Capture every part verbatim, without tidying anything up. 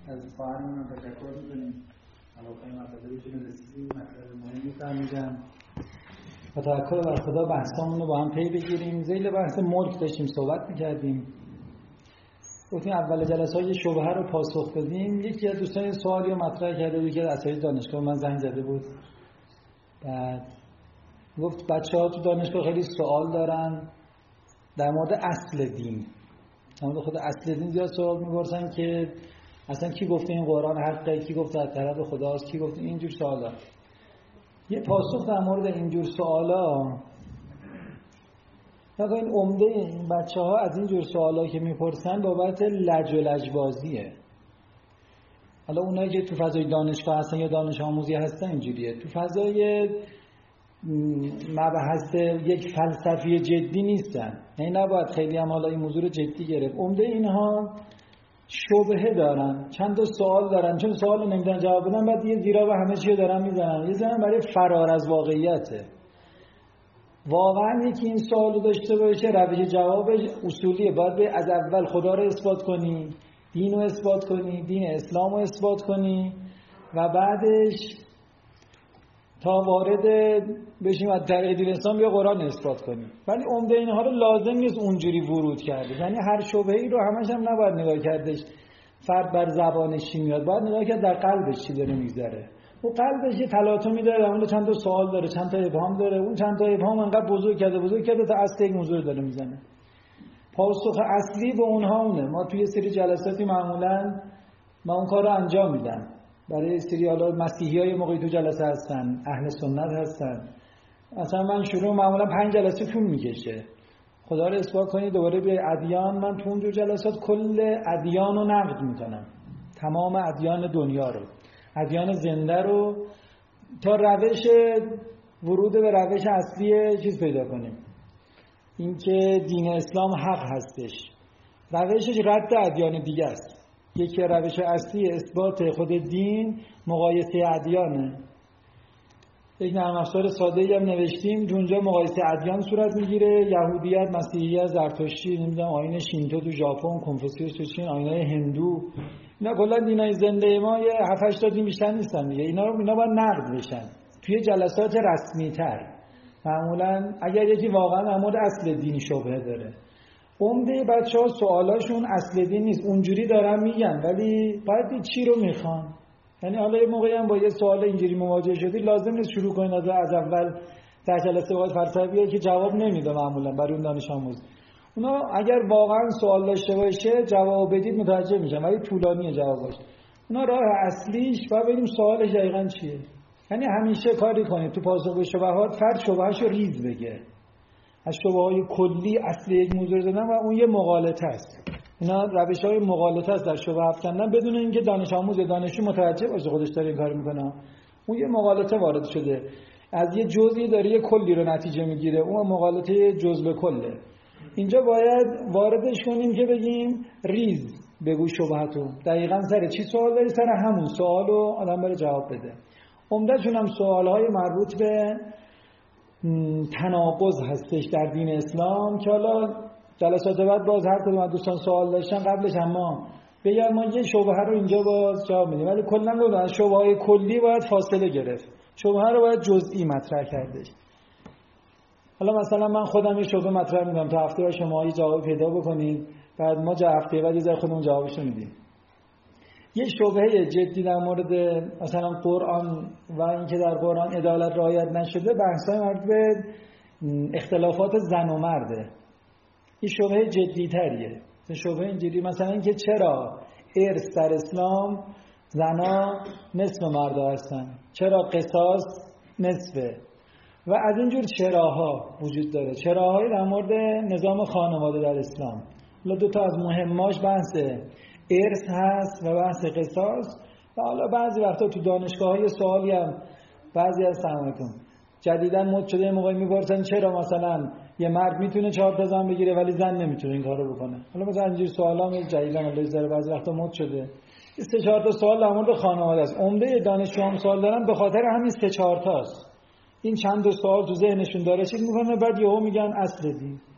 از خواهرمون تشکر می‌کنیم. علاقه مطلبیشون رسیدیم، مطلب مهمی فهمیدم. با توکل بر خدا بحثامون رو با هم پی بگیریم. ذیل بحث ملک داشتیم صحبت می‌کردیم. گفتیم اول جلسه های شبهه رو پاسخ بدیم. یکی از دوستان سوالی رو مطرح کرده بود که اساتید دانشگاه من زنگ زده بود. بعد گفت بچه‌ها تو دانشگاه خیلی سوال دارن در مورد اصل دین. در مورد خود اصل دین زیاد سوال می‌پرسن که اصلا کی گفته این قرآن حقه، کی گفته از طرف خداست، کی گفته اینجور سوالا. یه پاسخ در مورد اینجور سوالا مثلا این عمده این بچه‌ها از اینجور سوالا که میپرسن بابت لج و لجبازیه. حالا اونایی که تو فضای دانشگاه هستن یا دانش آموزی هستن اینجوریه. تو فضای مبحث یک فلسفی جدی نیستن. یعنی نباید خیلی هم حالا این موضوع رو جدی گرفت. عمده اینها شبهه دارن، چند تا سوال دارن، چون سوال رو نمیدونن جواب بدن، بعد یه زیرا و همه چی رو دارن میزنن. یه زمان برای فرار از واقعیته. واقعا یکی این سوال رو داشته باشه، روش جوابش اصولیه. باید به از اول خدا رو اثبات کنی، دین رو اثبات کنی، دین اسلام رو اثبات کنی و بعدش تا وارد بشیم از طریق دین اسلام یا قرآن اثبات کنی. ولی عمده اینها رو لازم نیست اونجوری ورود کرده. یعنی هر شبهه‌ای رو همش هم نباید نگاه کردش فرد بر زبانش چی میاد، باید نگاه کرد در قلبش چی داره میگذره. و قلبش یه تلاطمی داره، اون چند تا سوال داره، چند تا ابهام داره، اون چند تا ابهام انقدر بزرگ کرده بزرگ کرده تا اصل یک موضوع داره میزنه. پاسخ اصلی به اونها اونه. ما توی سری جلساتی معمولاً ما اون کارو انجام میدم. برای سری حالا مسیحیای موقعی تو جلسه هستن، اهل سنت هستن. مثلا من شروع معمولا پنج جلسه طول میکشه. خدا رو اثبات کنید دوباره به ادیان. من تو اونجور جلسات کل ادیان رو نقد میکنم، تمام ادیان دنیا رو، ادیان زنده رو، تا روش ورود به روش اصلی چیز پیدا کنیم، اینکه دین اسلام حق هستش. روشش رد ادیان دیگه است. یکی روش اصلی اثبات خود دین مقایسه ادیانه. یک نرم افزار ساده‌ای هم نوشتیم که اونجا مقایسه ادیان صورت میگیره. یهودیت، مسیحیت، زرتشتی، نمیدونم آیین شینتو تو ژاپن، کنفوسیوس تو چین، آیین‌های هندو، اینا کلا دینای زنده ما یه هفت هشت تا دین بیشتر نیستن دیگه. اینا رو اینا باید نقد بشن توی جلسات رسمی‌تر. معمولاً اگر یکی واقعا در مورد اصل دین شبهه داره، عمده بچه‌ها سوالاشون اصل دین نیست، اونجوری دارن میگن ولی باید چی رو میخوان. یعنی حالا یه موقعی هم با یه سوال اینجوری مواجه شدی لازم نیست شروع کنید از اول در جلسه واسه فلسفیه که جواب نمیده معمولا برای اون دانش آموز. اونا اگر واقعا سوال داشته باشه جواب بدید متوجه میشن، ولی طولانیه جوابش. اونا راه اصلیش بعد ببینیم سوالش دقیقاً چیه. یعنی همیشه کاری کنید تو پاسخ به شبهات فرد شبهه‌شو ریز بگه. از شبهه‌های کلی اصلی یک موضوع زدن و اون یه مغالطه است. اینا روش‌های مغالطه است در شبهه افکندن بدون اینکه دانش آموز یا دانشجو متوجه باشه خودش داره این کارو میکنه. اون یه مغالطه وارد شده، از یه جزئی داره یه کلی رو نتیجه میگیره، اون مغالطه جزء به کله. اینجا باید واردش کنیم که بگیم ریز بگو شبهتون، دقیقاً سر چی سوال داری، سر همون سوالو آدم بره جواب بده. عمده‌شون هم سوال‌های مربوط به تناقض هستش در دین اسلام که حالا جلسات بعد باز هر کدوم از دوستان سوال داشتن قبلش اما بگم ما یه شبهه رو اینجا باز جواب میدیم، ولی کلا رو از شبهه‌های کلی باید فاصله گرفت، شبهه رو باید جزئی مطرح کردش. حالا مثلا من خودم یه شبهه مطرح می‌کنم تا هفته بعد شما یه جواب پیدا بکنید، بعد ما جا هفته بعد یه ذره خودمون جوابش رو میدیم. یه شبهه جدی در مورد مثلا قرآن و اینکه در قرآن عدالت رعایت نشده، بحث‌های مربوط به اختلافات زن و مرده. این شبهه جدی‌تریه. شبهه اینجوری مثلا اینکه چرا ارث در اسلام زنا نصف مردا هستن، چرا قصاص نصفه و از اینجور چراها وجود داره. چراهای در مورد نظام خانواده در اسلام. حالا دو تا از مهماش بحث ارث هست و بحث قصاص. و حالا بعضی وقتا تو دانشگاه‌های سوالی هم بعضی از سلامتون جدیداً مد شده موقعی می‌پرسن چرا مثلا یه مرد میتونه چهار تا زن بگیره ولی زن نمیتونه این کارو بکنه. حالا مثلا اینجور سوالا هم جدیداً الله زره بعضی وقتا مد شده. سه چهار تا سوال در مورد خانواده است. عمده دانشجوام سوال دارن به خاطر همین سه چهار تاست. این چند تا سوال تو ذهنشون داره چیز می‌کنه بعد یهو میگن اصل دین.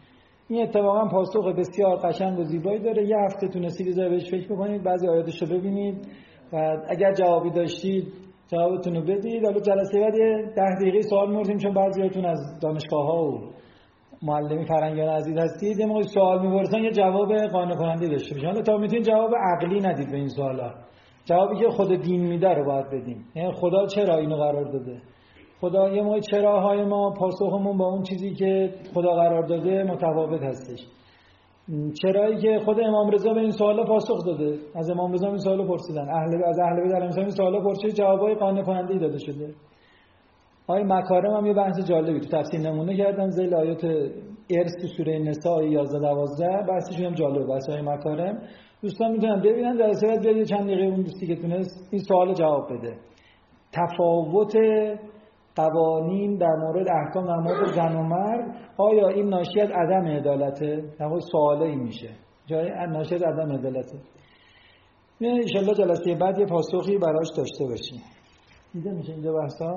این اتفاقا پاسخ بسیار قشنگ و زیبایی داره. یه هفته تونستید بذار بهش فکر بکنید، بعضی آیاتش رو ببینید و اگر جوابی داشتید جوابتون رو بدید. حالا جلسه بعد یه ده دقیقه سوال می‌پرسیم، چون بعضیاتون از دانشگاه‌ها و معلمی فرنگیان عزیز هستید، یه موقع سوال می‌پرسن یه جواب قانع کننده داشته باشید. حالا تا میتونید جواب عقلی ندید به این سوالا، جوابی که خود دین میده رو باید بدیم. یعنی خدا چرا اینو قرار داده؟ خدا یه موقع چراهای ما پاسخمون با اون چیزی که خدا قرار داده متفاوت هستش. چرایی که خود امام رضا به این سوالا پاسخ داده، از امام رضا این سوالا پرسیدن، اهل از اهل بیت علیهم السلام این سوالا پرسید، جوابای قانع کننده داده شده. آیه مکارم هم یه بحث جالبی تو تفسیر نمونه کردن ذیل آیات ارث تو سوره نساء یازده دوازده، بحثشون هم جالبه. بحث آیه مکارم دوستان میتونن ببینن، در اصل بیاد چند دقیقه اون دوستی که تونست این سوال جواب بده. تفاوت قوانین در مورد احکام در مورد زن و مرد، آیا این ناشی از عدم عدالته؟ در واقع سواله این میشه، جای ناشی از عدم عدالته. نه ان شاء الله جلسه بعد یه پاسخی براش داشته باشیم. دیده میشه اینجا بحثا.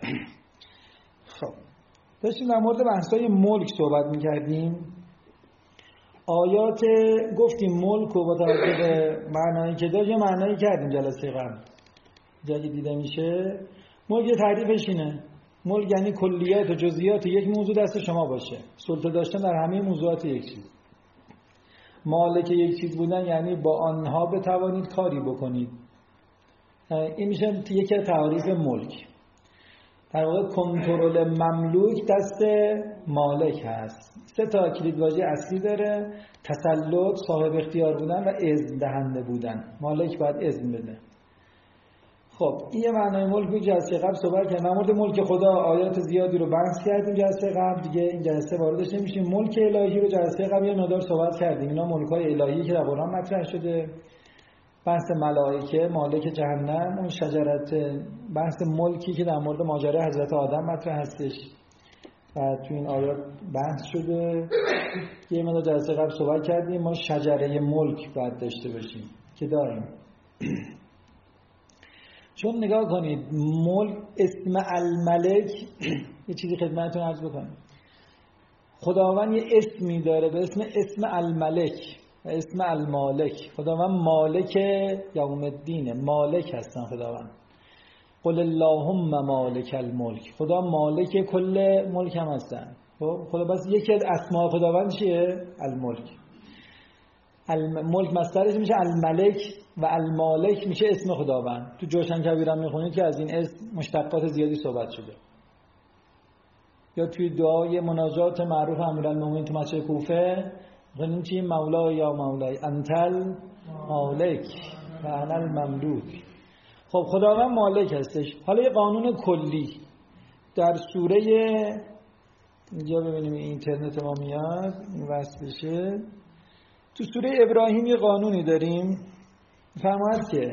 خب داشتیم در مورد بحثای ملک صحبت میکردیم. آیات گفتیم ملک و با توجه به معنایی که داشت یه معنایی کردیم جلسه قبل، جایی دیده میشه. ملک یه تعریفش اینه، ملک یعنی کلیات و جزئیات یک موضوع دست شما باشه، سلطه داشتن در همه موضوعات یک چیز. مالک یک چیز بودن یعنی با آنها بتوانید کاری بکنید. این میشه یکی از تعریف ملک. در واقع کنترل مملوک دست مالک هست. سه تا کلیدواژه اصلی داره: تسلط، صاحب اختیار بودن و اذن دهنده بودن. مالک باید اذن بده. خب این یه معنای ملک بود. جلسه قبل صحبت کردیم در مورد ملک خدا، آیات زیادی رو بحث کردیم جلسه قبل، دیگه این جلسه واردش نمیشیم. ملک الهی رو جلسه قبل یه مقدار صحبت کردیم. اینا ملک‌های الهی که در قرآن مطرح شده. بحث ملائکه، مالک جهنم، اون شجرت، بحث ملکی که در مورد ماجرای حضرت آدم مطرح هستش و تو این آیات بحث شده. یه مقدار جلسه قبل صحبت کردیم ما شجره ملک باید داشته باشیم که داریم. چون نگاه کنید ملک، اسم الملک، یه چیزی خدمتتون عرض بکنم، خداوند یه اسمی داره به اسم اسم الملک و اسم المالک. خداوند مالک یوم الدینه، مالک هستن خداوند. قل اللهم مالک الملک، خدا مالک کل ملک هم هستن. خدا بس یکی از اسماء خداوند چیه؟ الملک. الملک مصدرش میشه الملک و المالک میشه اسم خداوند. تو جوشن کبیرم میخونید که از این اسم مشتقات زیادی صحبت شده. یا توی دعای مناجات معروف امیرالمومنین تو مسجد کوفه میگن چی؟ مولا یا مولای انتل مالک و انا المملوک. خب خداوند مالک هستش. حالا یه قانون کلی در سوره، اینجا ببینیم اینترنت ما میاد این وصل بشه، تو سوره ابراهیم یه قانونی داریم فرمود که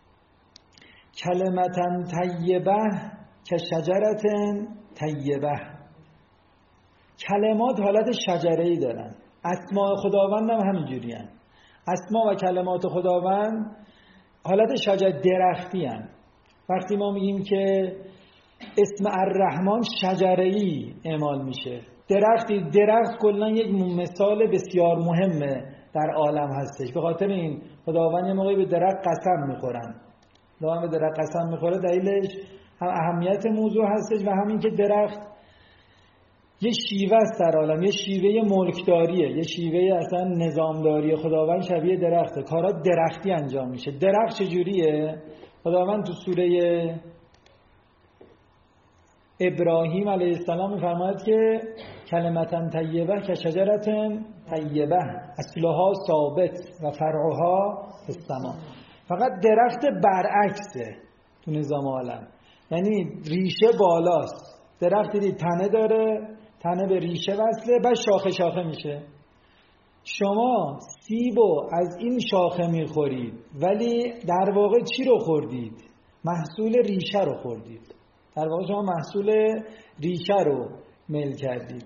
کلمتن طیبه که شجرتن طیبه. کلمات حالت شجره‌ای دارن، اسماء خداوند هم همینجوری هن. اسماء و کلمات خداوند حالت شجر درختی هن. وقتی ما میگیم که اسم الرحمن شجره‌ای اعمال میشه، درختی، درخت کلا یک مثال بسیار مهمه در عالم هستش. به خاطر این خداوند یه موقعی به درخت قسم میخورن. خداوند به درخت قسم میخوره، دلیلش هم اهمیت موضوع هستش و همین که درخت یه شیوه است در عالم، یه شیوه ملکداریه، یه شیوه اصلا نظامداری. خداوند شبیه درخته، کارا درختی انجام میشه. درخت چجوریه؟ خداوند تو سوره ابراهیم علیه السلام میفرماید که کلمتن طیبه که شجرتن طیبه اصلها ثابت و فرعها فی السما. فقط درخت برعکسه تو نظام عالم، یعنی ریشه بالاست. درخت دید تنه داره، تنه به ریشه وصله، بعد شاخه شاخه میشه. شما سیبو از این شاخه میخورید ولی در واقع چی رو خوردید؟ محصول ریشه رو خوردید. در واقع شما محصول ریشه رو میل کردید.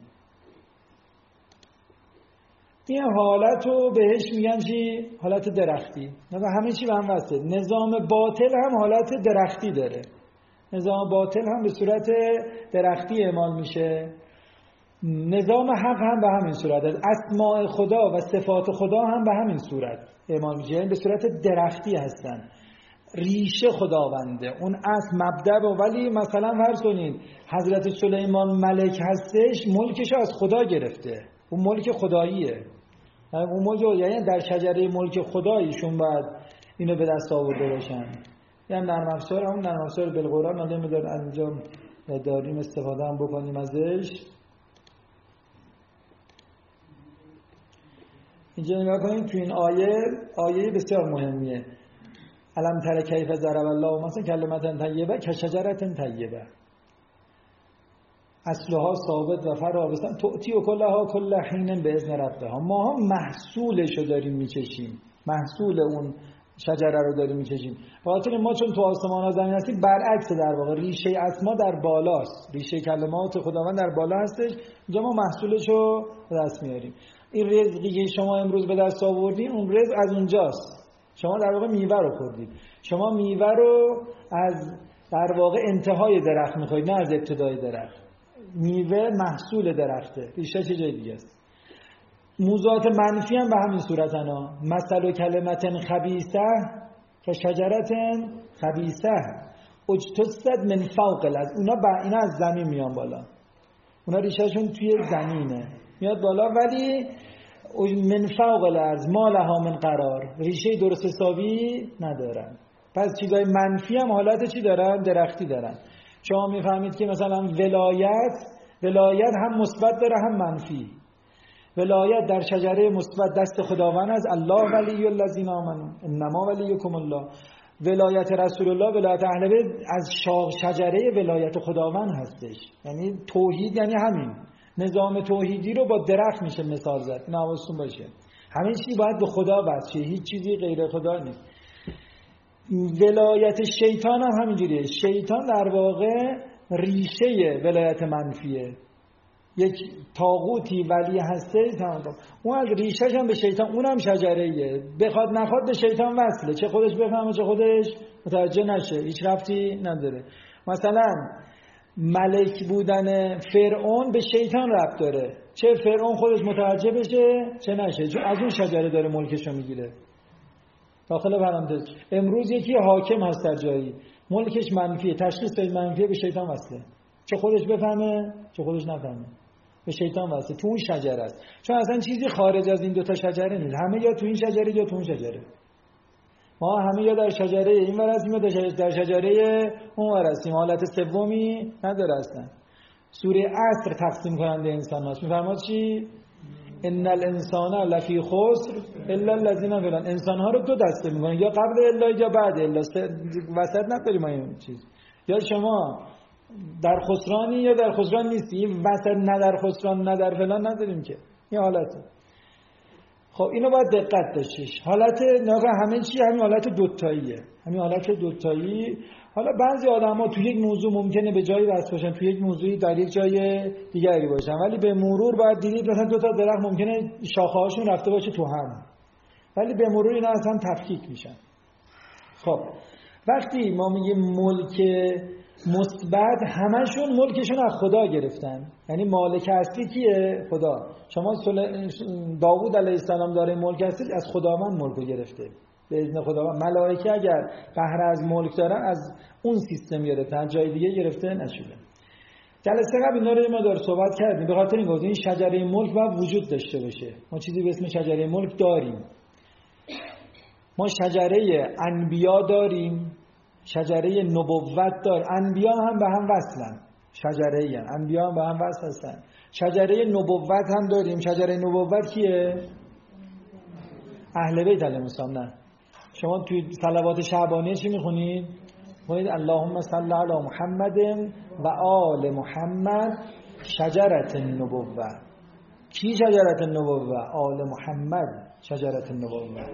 این حالت رو بهش میگن چی؟ حالت درختی. مثلا همه چی به هم وصله. نظام باطل هم حالت درختی داره. نظام باطل هم به صورت درختی اعمال میشه. نظام حق هم به همین صورت است، اسماء خدا و صفات خدا هم به همین صورت اعمال میشه، یعنی به صورت درختی هستن. ریشه خداونده، اون اصل مبدأ. ولی مثلا فرض کنید حضرت سلیمان ملک هستش، ملکش از خدا گرفته، اون ملک خداییه، اون ملک، یعنی در شجره ملک خداییشون باید اینو به دست آورده باشن. یعنی نرم افزار، همون نرم افزار بالقرآن ما نمیدار انجا داریم استفاده هم بکنیم ازش. اینجا نگاه کنید تو این آیه، آیه بسیار مهمیه. علم تر کیف ضرب الله مثلا کلمة طیبه کشجرة طیبه اصلها ثابت و فرابستن تؤتی و کلها کل حین به اذن ربها. ما ها محصولشو داریم میچشیم، محصول اون شجره رو داریم میچشیم. خاطر ما چون تو آسمان ها زمین هستیم برعکس، در واقع ریشه اسما در بالاست، ریشه کلمات خداوند در بالا هستش، اینجا ما محصولشو به دست میاریم. این رزقی که شما امروز به دست آوردین اون رزق از اونجاست. شما در واقع میوه رو خوردید، شما میوه رو از در واقع انتهای درخت میخورید، نه از ابتدای درخت. میوه محصول درخته، ریشه چه جای دیگه است. موضوعات منفی هم به همین صورت انا مثل کلمت خبیثه که شجرت خبیثه اجتثت من فوق الارض. اونا با اینا از زمین میان بالا، اونا ریشهشون توی زمینه میاد بالا، ولی من فوق الارض ما لها من قرار، ریشه درست حسابی ندارن. پس چیزای منفی هم حالت چی دارن؟ درختی دارن. شما میفهمید که مثلا ولایت، ولایت هم مثبت داره هم منفی. ولایت در شجره مثبت دست خداوند است، الله ولی الذین آمنوا انما ولیکم الله. ولایت رسول الله، ولایت اهل بیت از شاخ شجره ولایت خداوند هستش. یعنی توحید یعنی همین نظام توحیدی رو با درخت میشه مثال زد. این حواستون باشه، همه چیز باید به خدا بسته، هیچ چیزی غیر خدا نیست. ولایت شیطان هم همینجوریه. شیطان در واقع ریشه ولایت منفیه. یک طاغوتی ولی هسته، اون از ریشهش هم به شیطان، اون هم شجره‌ایه، بخواد نخواد به شیطان وصله، چه خودش بفهمه چه خودش متوجه نشه، هیچ ربطی نداره. مثلا ملک بودن فرعون به شیطان ربط داره، چه فرعون خودش متوجه بشه چه نشه، چون از اون شجره داره ملکشو میگیره. داخل پرانتز امروز یکی حاکم هست در جایی، ملکش منفیه، تشخیص به منفیه، به شیطان وصله، چه خودش بفهمه چه خودش نفهمه، به شیطان واسه تو اون شجره است. چون اصلا چیزی خارج از این دو تا شجره نیست، همه یا تو این شجره یا تو اون شجره. ما همه یا در شجره این ور هستیم یا در شجره اون ور هستیم، حالت سومی نداره اصلا. سوره عصر تقسیم کننده انسان هست، میفرماد چی؟ ان الانسان لفی خسر الا الذين فلان. انسان ها رو دو دسته میکنه، یا قبل الا یا بعد الا، وسط نداریم ما این چیز. یا شما در خسرانی یا در خسران نیستی، این وسط نه در خسران نه در فلان نداریم که، این حالته. خب اینو باید دقت داشتیش. حالت نگاه همه چی همین حالت دوتاییه، همین حالت دوتایی. حالا بعضی آدما تو یک موضوع ممکنه به جایی وصل باشن، تو یک موضوعی در یک جای دیگری باشن، ولی به مرور باید دیدید مثلا دو تا درخت ممکنه شاخه‌هاشون رفته باشه تو هم، ولی به مرور اینا اصلا تفکیک میشن. خب وقتی ما میگیم ملک مثبت، همشون ملکشون از خدا گرفتن، یعنی مالک اصلی کیه؟ خدا. شما داوود علیه السلام داره ملک اصلی از خداوند ملکو گرفته به اذن خداوند. ملائکه اگر بهره از ملک دارن از اون سیستم گرفتن، جای دیگه گرفته نشده. جلسه قبل اینا رو ما دار صحبت کردیم، به خاطر این گفتیم این شجره ملک باید وجود داشته باشه. ما چیزی به اسم شجره ملک داریم. ما شجره انبیا داریم، شجره نبوت دار. انبیا هم به هم وصلن، شجره ای هم. انبیا هم به هم وصل هستن. شجره نبوت هم داریم. شجره نبوت کیه؟ اهل بیت علیهم السلام. نه شما توی صلوات شعبانیه چی میخونید؟ میخونید اللهم صل علی محمد و آل محمد شجره النبوه. کی شجره النبوه؟ آل محمد شجره النبوه.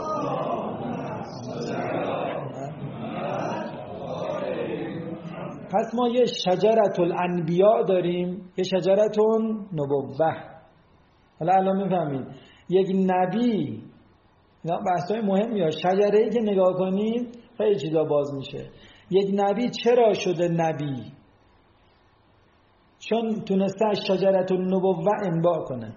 پس ما یه شجرت الانبیاء داریم، یه شجرت نبوه. حالا الان میفهمید یک نبی، اینا بحثای مهمیه، شجره‌ای که نگاه کنید خیلی چیزا باز میشه. یک نبی چرا شده نبی؟ چون تونسته از شجرة النبوة انباع کنه.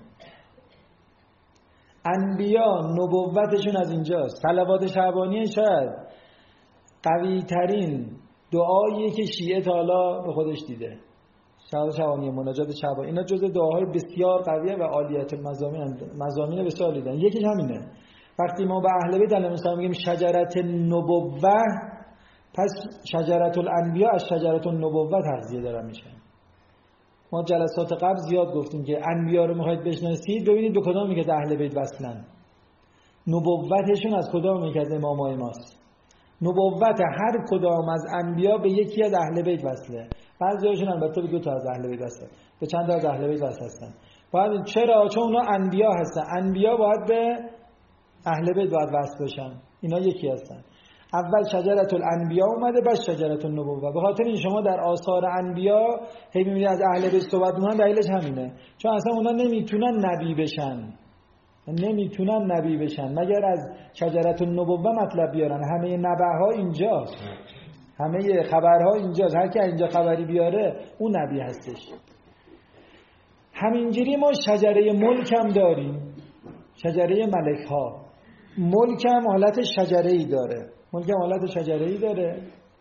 انبیا نبوتشون از اینجاست. صلوات شعبانی شاید قوی ترین دعاییه که شیعه تا حالا به خودش دیده. صلوات شعبانی، مناجات شعبانی، اینا جزء دعاهای بسیار قویه و عالیت المزامین، مزامین بسیار دیدن. یکیش همینه. وقتی ما به اهل بیت علیهم السلام میگیم شجرة النبوة، پس شجرة الانبیا از شجرة النبوة تغذیه دارن میشن. ما جلسات قبل زیاد گفتیم که انبیا رو میخواید بشناسید ببینید به کدام میگه اهل بیت وصلن. نبوتشون از کدام میگه از امامای ماست. نبوت هر کدام از انبیا به یکی از اهل بیت وصله. بعضیاشون البته به دو تا از اهل بیت وصله، به چند تا از اهل بیت وصل هستن. باید چرا؟ چون اونا انبیا هستن. انبیا باید به اهل بیت باید وصل بشن. اینا یکی هستن. اول شجرة الانبیا اومده، بعد شجرة النبوة. به خاطر این شما در آثار انبیا هی می‌بینید از اهل بیت صحبت می‌کنن، دلیلش همینه. چون اصلا اونا نمیتونن نبی بشن. نمیتونن نبی بشن مگر از شجرة النبوة مطلب بیارن. همه نبأها اینجاست. همه خبرها اینجاست. هر کی اینجا خبری بیاره اون نبی هستش. همینجوری ما شجره ملک هم داریم. شجره ملک ها. ملک هم حالت شجره‌ای داره. ملک هم حالت شجره‌ای داره.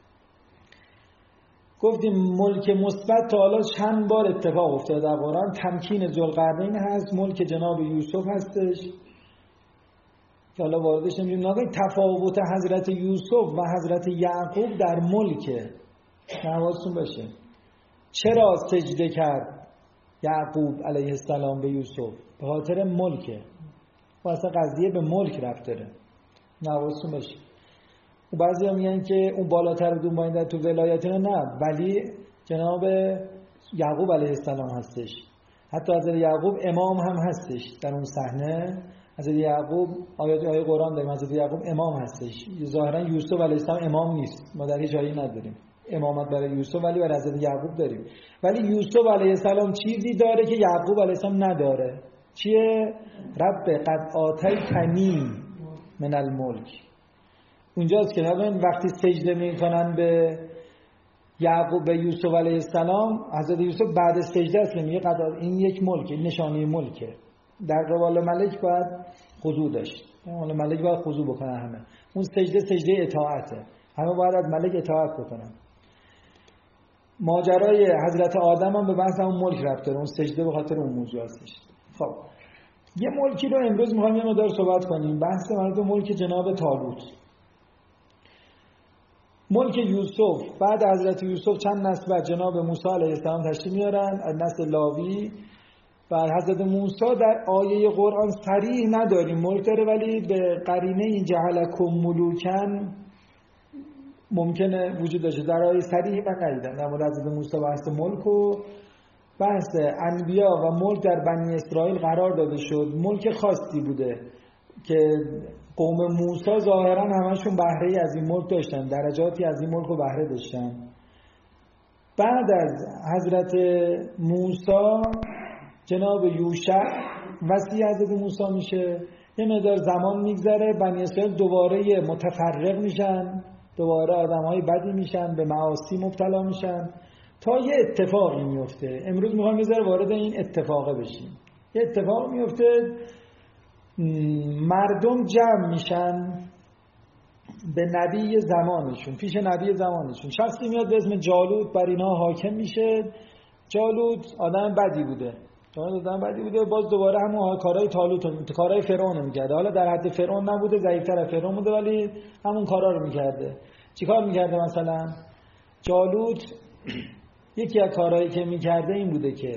گفتیم ملک مثبت تا حالا چند بار اتفاق افتاده در قرآن. تمکین ذوالقرنین هست، ملک جناب یوسف هستش که حالا واردش نمی‌شیم. نگاه تفاوت حضرت یوسف و حضرت یعقوب در ملکه. حواستون باشه. چرا سجده کرد یعقوب علیه السلام به یوسف؟ به خاطر ملکه. و اصلا قضیه به ملک ربط داره. حواستون باشه. و بعضی هم میگن که اون بالاتر بدون باید تو ولایت نه، ولی جناب یعقوب علیه السلام هستش. حتی حضرت یعقوب امام هم هستش در اون صحنه. حضرت یعقوب آیات آیه قرآن داریم حضرت یعقوب امام هستش. ظاهرا یوسف علیه السلام امام نیست، ما در هیچ جایی نداریم امامت برای یوسف، ولی برای حضرت یعقوب داریم. ولی یوسف علیه السلام چیزی داره که یعقوب علیه السلام نداره. چیه؟ رب قد آتیتنی من الملک. اونجاست که وقتی سجده میکنن به یعقوب به یوسف علیه السلام، حضرت یوسف بعد سجده است میگه قد این یک ملک، این نشانه ملکه. در قبال ملک باید خضوع داشت. اون ملک باید خضوع بکنه. همه اون سجده سجده اطاعته. همه باید از ملک اطاعت بکنن. ماجرای حضرت آدم هم به بحث اون ملک ربط داره. اون سجده به خاطر اون موضوع هستش. خب یه ملکی رو امروز می‌خوایم یه مقدار صحبت کنیم. بحث مربوط به ملک جناب طالوت. ملک یوسف، بعد حضرت یوسف چند نسل بعد جناب موسی علیه السلام تشریف میارن از نسل لاوی. و حضرت موسی در آیه قرآن صریح نداریم ملک داره، ولی به قرینه این جعلکم ملوکن ممکنه وجود داشته. در آیه صریح من ندیدم در مورد حضرت موسی بحث ملک و بحث انبیا و ملک در بنی اسرائیل قرار داده شد. ملک خاصی بوده که قوم موسی ظاهرا همشون بهره از این ملک داشتن، درجاتی از این ملک رو بهره داشتن. بعد از حضرت موسی جناب یوشع وصی حضرت موسی میشه. یه مقدار زمان میگذره، بنی اسرائیل دوباره متفرق میشن، دوباره آدمهای بدی میشن، به معاصی مبتلا میشن تا یه اتفاقی میفته. امروز میخوایم یه ذره وارد این اتفاقه بشیم. یه اتفاق میفته، مردم جمع میشن به نبی زمانشون، پیش نبی زمانشون. شخصی میاد به اسم جالوت بر اینا حاکم میشه. جالوت آدم بدی بوده، آدم بدی بوده باز دوباره همون کارهای طالوت، کارهای فرعون میکرده. حالا در حد فرعون نبوده، ضعیف‌تر از فرعون بوده، ولی همون کارا رو میکرده. چیکار میکرده؟ مثلا جالوت یکی از کارهایی که میکرده این بوده که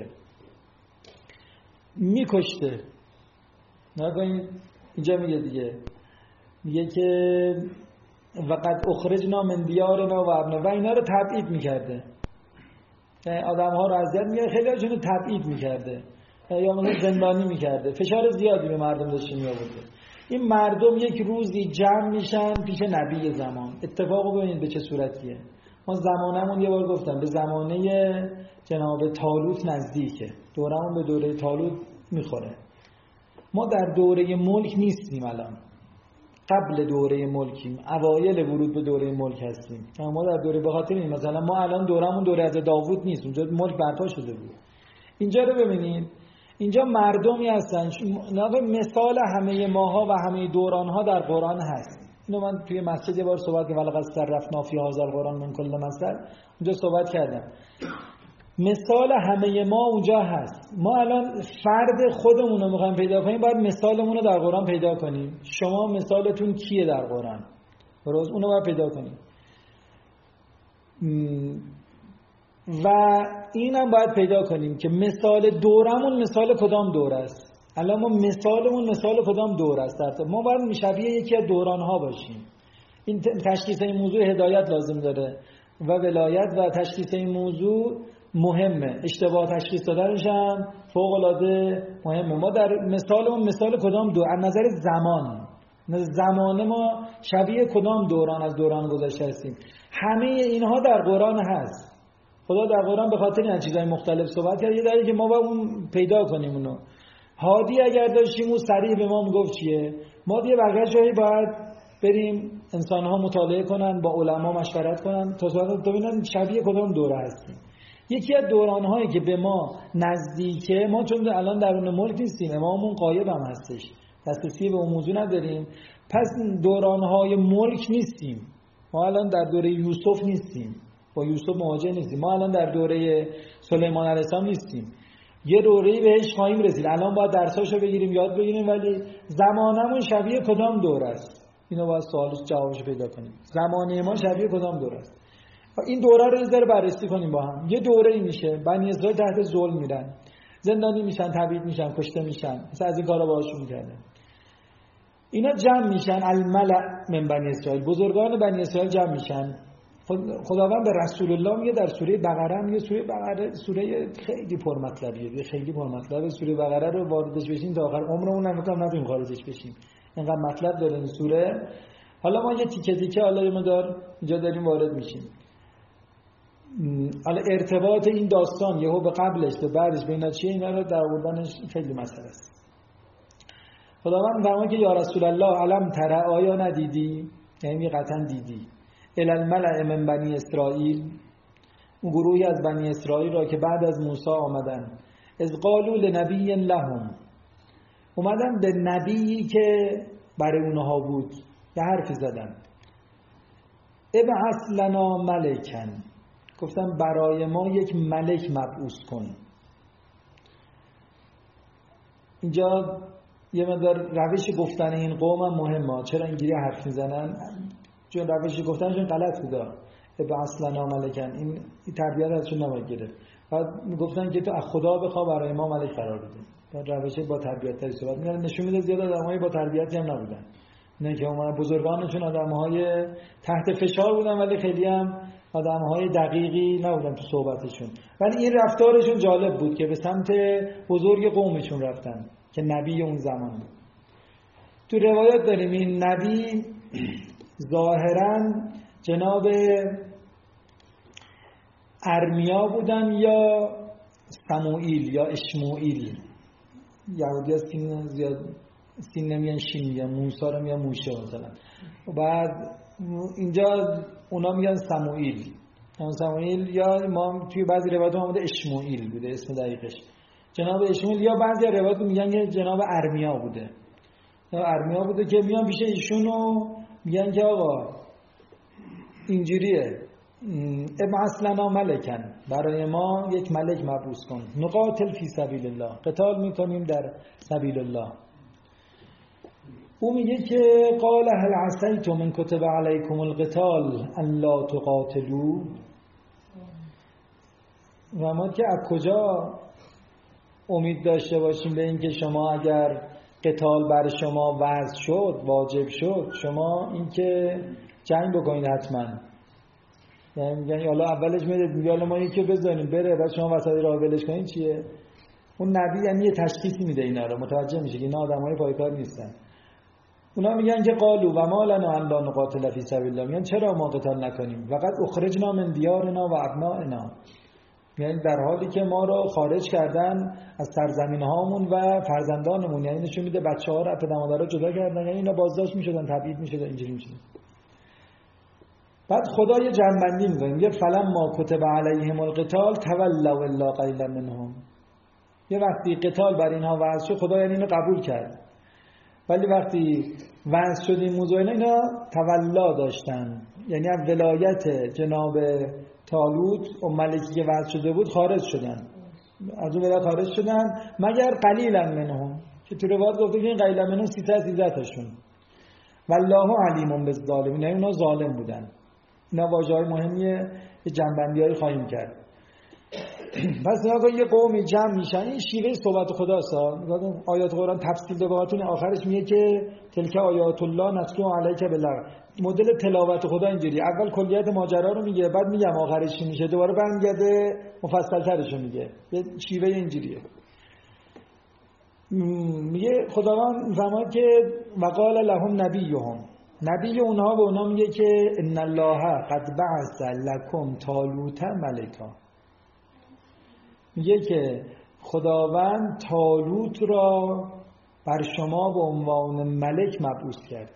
میکشته. نگاهید اینجا میگه دیگه، میگه که وقد اخرجنا من دیارنا و ابنا، و اینا رو تبعید میکرده. آدم ها رو اذیت میکرده، خیلی هاشون رو تبعید میکرده یا مثلا زندانی میکرده. فشار زیادی به مردم داشته میآورده. این مردم یک روزی جمع میشن پیش نبی زمان. اتفاقو ببینید به چه صورتیه. ما زمانمون یه بار گفتم به زمانه جناب طالوت نزدیکه، دورمون به دوره طالوت میخوره. ما در دوره ملک نیستیم الان. قبل دوره ملکیم، اوایل ورود به دوره ملک هستیم. ما در دوره بخاطر این مثلا ما الان دورمون دوره از داوود نیست، اونجا ملک برپا شده بود. اینجا رو ببینید، اینجا مردمی هستن، مثال همه ماها و همه دورانها در قرآن هست. اینو من توی مسجد یه بار صحبت کردم، ولقد صرفنا فی هذا القرآن من کل مثل، اونجا صحبت کردم. مثال همه ما اونجا هست. ما الان فرد خودمون رو میخوایم پیدا کنیم، باید مثالمون رو در قرآن پیدا کنیم. شما مثالتون کیه در قرآن؟ روز اونو باید پیدا کنیم. و اینم باید پیدا کنیم که مثال دورمون مثال کدام دور است. الان ما مثالمون مثال کدام دور است. ما باید شبیه یکی از دورانها باشیم. این تشخیص این موضوع هدایت لازم داره و ولایت، و تشخیص این موضوع مهمه. اشتباه تشخیص دادنش هم فوق العاده مهمه. ما در مثالمون مثال کدام دور از نظر زمان، زمان ما شبیه کدام دوران از دوران گذشته هستیم. همه اینها در قرآن هست. خدا در قرآن به خاطر این چیزای مختلف صحبت کرد، یه دلیلی که ما باید اون پیدا کنیم اونو. هادی اگر داشتیم اون صریح به ما میگفت چیه، ما دیگه بقیه جایی باید بریم انسان‌ها مطالعه کنن، با علما مشورت کنن تا ببینن شبیه کدام دوره هستیم. یکی از دوران‌هایی که به ما نزدیکه، ما چون الان درون ملک نیستیم، اماممون غایب هم هستش، دسترسی به اون موضوع نداریم، پس دوران‌های ملک نیستیم. ما الان در دوره یوسف نیستیم، با یوسف مواجه نیستیم. ما الان در دوره سلیمان علیه السلام نیستیم. یه دوره‌ای بهش خواهیم رسید. الان باید درساشو بگیریم، یاد بگیریم، ولی زمانمون شبیه کدام دوره است؟ اینو باید سوالش جوابش پیدا کنیم. زمانه ما شبیه کدام دوره است؟ این دوره رو یه ذره بررسی کنیم با هم. یه دوره‌ای میشه بنی اسرائیل تحت ظلم میرن، زندانی میشن، تبعید میشن، کشته میشن، مثلا از این کارا باهاشون میکردن. اینا جمع میشن، الملأ من بنی اسرائیل، بزرگان بنی اسرائیل جمع میشن. خداوند به رسول الله میگه در سوره بقره، میگه سوره بقره سوره خیلی پرمطلبیه، خیلی پرمطلبه. سوره بقره رو واردش بشین تا آخر عمرمون نمی‌کنم نتونیم خارجش بشیم، اینقدر مطلب داره این سوره. حالا ما یه تیکه تیکه حالا یه مقدار اینجا داریم وارد میشیم. حالا ارتباط این داستان یهو به قبلش به بعدش بین چیه، اینا رو در آوردنش خیلی مسئله است. خداوند فرمود که یا رسول الله علم ترى، آیا ندیدی؟ یعنی قطعا دیدی. الی الملأ من بنی اسرائیل، اون گروهی از بنی اسرائیل را که بعد از موسی آمدن، اذ قالوا لنبی لهم، اومدن به نبیی که برای اونها بود یه حرفی زدن، ابعث لنا ملکا، گفتن برای ما یک ملک مبعوث کن. اینجا یه مقدار روش گفتن این قوم هم مهمه. چرا اینجوری حرف میزنن؟ چون روش گفتنشون غلط بوده. ابعث لنا ملکا، این این تربیت ازشون نباید گرفت. بعد میگفتن که تو از خدا بخوا برای ما ملک قرار بده. بعد روش با تربیت تری صحبت می‌کردن، نشون میده زیاد آدمای با تربیتی هم نبودن. نه که اون بزرگانشون آدم‌های تحت فشار بودن، ولی خیلی هم آدم‌های دقیقی نبودن تو صحبتشون. ولی این رفتارشون جالب بود که به سمت بزرگ قومشون رفتن که نبی اون زمان بود. تو روایات داریم این نبی ظاهراً جناب ارمیا بودن یا سموئیل یا اشموئیل. یهودی از سین زیاد سین نمیان شین میگن، موسی رو میگن موشه مثلا. بعد اینجا اونا میگن سموئیل. اون سموئیل یا ما توی بعضی روایات اومده اشموئیل بوده اسم دقیقش. جناب اشموئیل، یا بعضی روایات میگن که جناب ارمیا بوده. یا ارمیا بوده که میان پیش ایشون و میگن که آقا اینجوریه، ابعث لنا ملکا، برای ما یک ملک مبعوث کن، نقاتل فی سبیل الله، قتال میکنیم در سبیل الله. او میگه که قال هل عسیتم من کتب علیکم القتال ان لا تقاتلوا، و ما که از کجا امید داشته باشیم به اینکه شما اگر قتال بر شما وضع شد، واجب شد، شما اینکه جنگ بکنید حتما. یعنی میگن حالا اولش میاد میگه حالا ما یکی بزنیم بره، بعد شما وسط راه ولش کنید چیه؟ اون نبی یعنی یه تشخیصی میده اینا رو، متوجه میشه که اینا آدمای پایکار نیستن. اونا میگن که قالوا و ما لنا ان لا نقاتل فی سبیل الله، میگن چرا ما قتال نکنیم؟ وقد اخرجنا من دیارنا و ابنائنا، یعنی در حالی که ما رو خارج کردن از سرزمین هامون و فرزندانمون، یعنی نشون میده بچه ها رو از پدر مادرها جدا کردن، یعنی اینا بازداشت میشدن، تبعید میشدن، اینجوری میشدن. بعد خدا یه جنبندی میکنه، میگه فلما کتب علیهم القتال تولوا الا قلیلا منهم. یه وقتی قتال بر اینها وضع شد، خدا یعنی اینو قبول کرد، ولی وقتی وضع شد این موضوع، اینا تولا داشتن، یعنی از ولایت جناب طالوت و ملکی که وضع شده بود خارج شدن، از اون ولایت خارج شدن، مگر قلیلا منهم که تو روایت گفته که این قلیلا منهم سیصد سیصد تاشون. والله علیم بالظالمین، یعنی اونا ظالم بودن. اینا واژه‌های مهمیه که جنبندی‌هایی خواهیم کرد. پس نگاه یه قومی جمع میشن، این شیوه صحبت خداست. آیات قرآن تفصیل ده باهاتون، آخرش میگه که تلک آیات الله نتلو علیک بالحق. مدل تلاوت خدا اینجوری، اول کلیت ماجرا رو میگه، بعد میگم آخرش چی میشه، دوباره برمیگرده مفصل ترش رو میگه. یه شیوه اینجوریه. میگه خداوند فرمود که وقال لهم نبیهم، نبی اونها به اونها میگه که ان الله قد بعث لکم طالوت ملکا. میگه که خداوند طالوت را بر شما به عنوان ملک مبعوث کرد.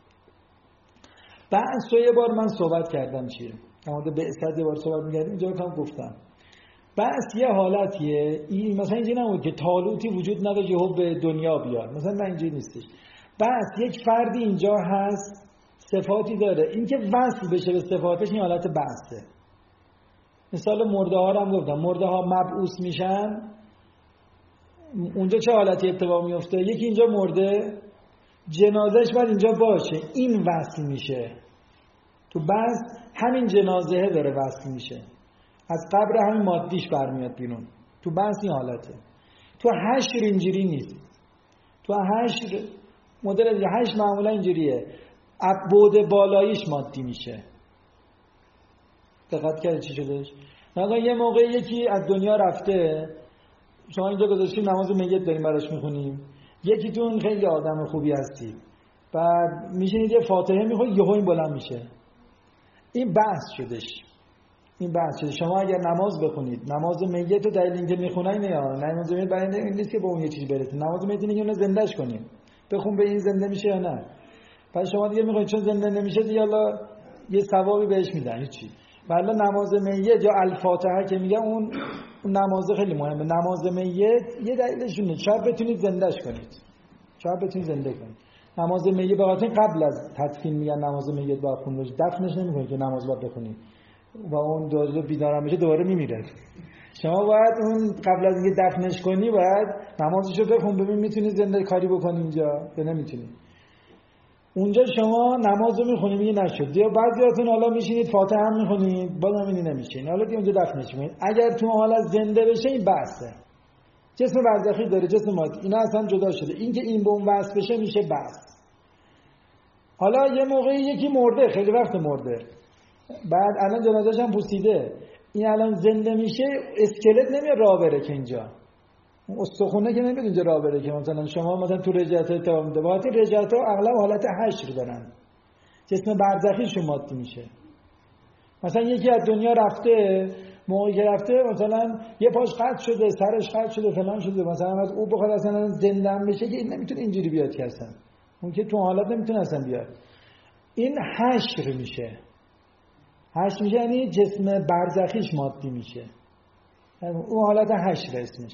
بعض یه بار من صحبت کردم چیه؟ اما به بعثت یه بار صحبت می‌کردیم، اینجا کم گفتم. بعض یه حالتیه، این مثلا اینجوری نبود که طالوتی وجود نداره یهو به دنیا بیاد، مثلا نه اینجوری نیستش. بعض یک فردی اینجا هست صفاتی داره، این که وصل بشه به صفاتش، این حالت بعثه. مثال مرده ها رو هم گفتم، مرده ها مبعوث میشن، اونجا چه حالتی اتفاق میفته؟ یکی اینجا مرده، جنازهش باید اینجا باشه، این وصل میشه. تو بعض همین جنازه داره وصل میشه، از قبر همین مادیش برمیاد بیرون. تو بعض این حالته. تو حشر اینجوری نیست. تو حشر مدل دیگه، حشر معمولا اینجوریه، عبود بالاییش مادی میشه. دقت کردی چی شدش؟ مثلا یه موقع یکی از دنیا رفته، شما اینجا گذاشتیم نماز میت داریم براش میخونیم، یکیتون خیلی آدم خوبی هستی، بعد میشینید یه فاتحه میخونید، یهو این بلند میشه. این بحث شدش. این بحث شده. شما اگر نماز بخونید، نماز میت رو دلیل اینکه میخونن نه، نماز میت برای این نیست که به اون یه چیزی برسه. نماز میت اینه که اون زندهش کنیم. بخون به این زنده میشه یا نه. بعد شما دیگه میخونید چون زنده نمیشه دیگه الله یه ثوابی بهش میدن، هیچی. ولی نماز میت یا الفاتحه که میگن، اون اون نماز خیلی مهمه. نماز میت یه دلیلشونه شاید بتونید زندهش کنید، شاید بتونید زنده کنید. نماز میت بخاطر قبل از تدفین میگن نماز میت باید خوند بشه، دفنش نمیکنید که نماز باید بخونید و اون دوباره بیدارم بشه دوباره میمیره. شما باید اون قبل از اینکه دفنش کنی باید نمازشو بخون، ببین میتونی زنده کاری بکنی اینجا یا نمیتونی. اونجا شما نماز رو میخونید میگه نشد، یا بعضیاتون حالا میشینید فاتحه هم میخونید بازم این نمیشه، حالا دیگه اونجا دفنش میکنید. اگر تو حالت زنده بشه این بحثه. جسم برزخی داره، جسم مادی، اینا اصلا جدا شده. این که این به اون وصل بشه میشه بحث. حالا یه موقعی یکی مرده، خیلی وقت مرده، بعد الان جنازه‌ش هم پوسیده، این الان زنده میشه، اسکلت نمیاد راه بره که اینجا، استخونه که نمیاد اینجا راه بره که مثلا شما مثلا تو رجعت اتفاق میفته. وقتی رجعت ها اغلب حالت حشر دارن، جسم برزخیشون مادی میشه. مثلا یکی از دنیا رفته، موقعی که رفته مثلا یه پاش قطع شده، سرش قطع شده، فلان شده، مثلا از او بخواد اصلا زنده هم بشه که این نمیتونه اینجوری بیاد که اصلا اون که تو حالت نمیتونه اصلا بیاد. این حشر میشه. حشر میشه یعنی جسم برزخیش مادی میشه، اون حالت حشر اسمش.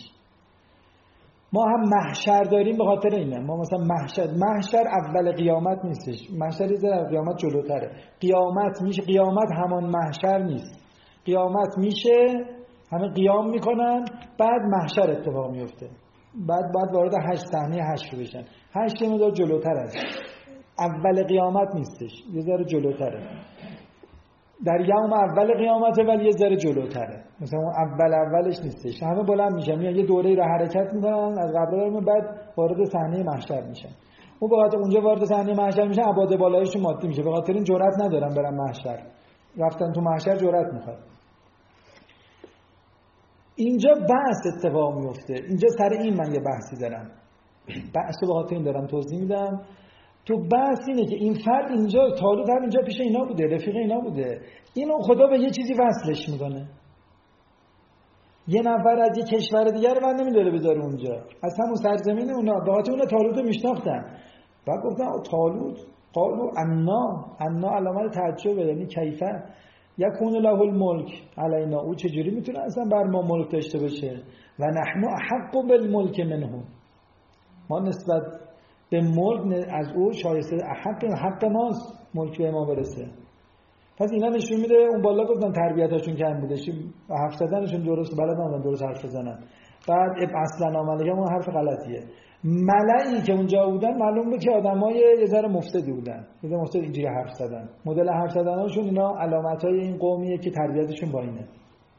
ما هم محشر داریم به خاطر اینه. ما مثلا محشر محشر اول قیامت نیستش، محشر یه ذره قیامت جلوتره. قیامت میشه، قیامت همان محشر نیست. قیامت میشه همه قیام میکنن، بعد محشر اتفاق میفته، بعد بعد وارد حشر صحنه حشر بشن. حشر یه مقدار جلوتر است، اول قیامت نیستش، یه ذره جلوتره. در یوم اول قیامته ولی یه ذره جلوتره، مثلا اول اولش نیستش. همه بلند میشن میان یه دوره‌ای رو حرکت میکنن از قبرشون، بعد وارد صحنه محشر میشن. اون به خاطر اونجا وارد صحنه محشر میشن، عباد بالایشون مادی میشه، به خاطر این جرئت ندارن برن محشر. رفتن تو محشر جرئت میخواد. اینجا بحث اتفاق میفته. اینجا سر این من یه بحثی دارم، بحثو به خاطر این دارم توضیح میدم. تو بحث اینه که این فرد اینجا طالوت هم اینجا پیش اینا بوده، رفیق اینا بوده، اینو خدا به یه چیزی وصلش میکنه. یه نفر از یه کشور دیگر رو من نمیداره بذاره اونجا، از همون سرزمین اونا، به خاطر اونا طالوت رو میشناختن. بعد گفتن طالوت، قالوا انا، انا علامت تعجبه، یعنی کیفه یکون له الملک علینا، او چجوری میتونه اصلا بر ما ملک داشته باشه؟ و نحن احق بالملک منه، ما نسبت به ملک از او شایسته، حق حق ماست ملک به ما برسه. پس اینا نشون میده اون بالا گفتن تربیتاشون کم بوده، حرف زدنشون درست بلد نبودن درست حرف بزنن. بعد اصلا عمله اون حرف غلطیه. ملئی که اونجا بودن معلوم بود که آدمای یه ذره مفسدی بودن، یه ذره مفسد اینجوری حرف زدن، مدل حرف زدنشون اینا علامتای این قومیه که تربیتشون با اینه.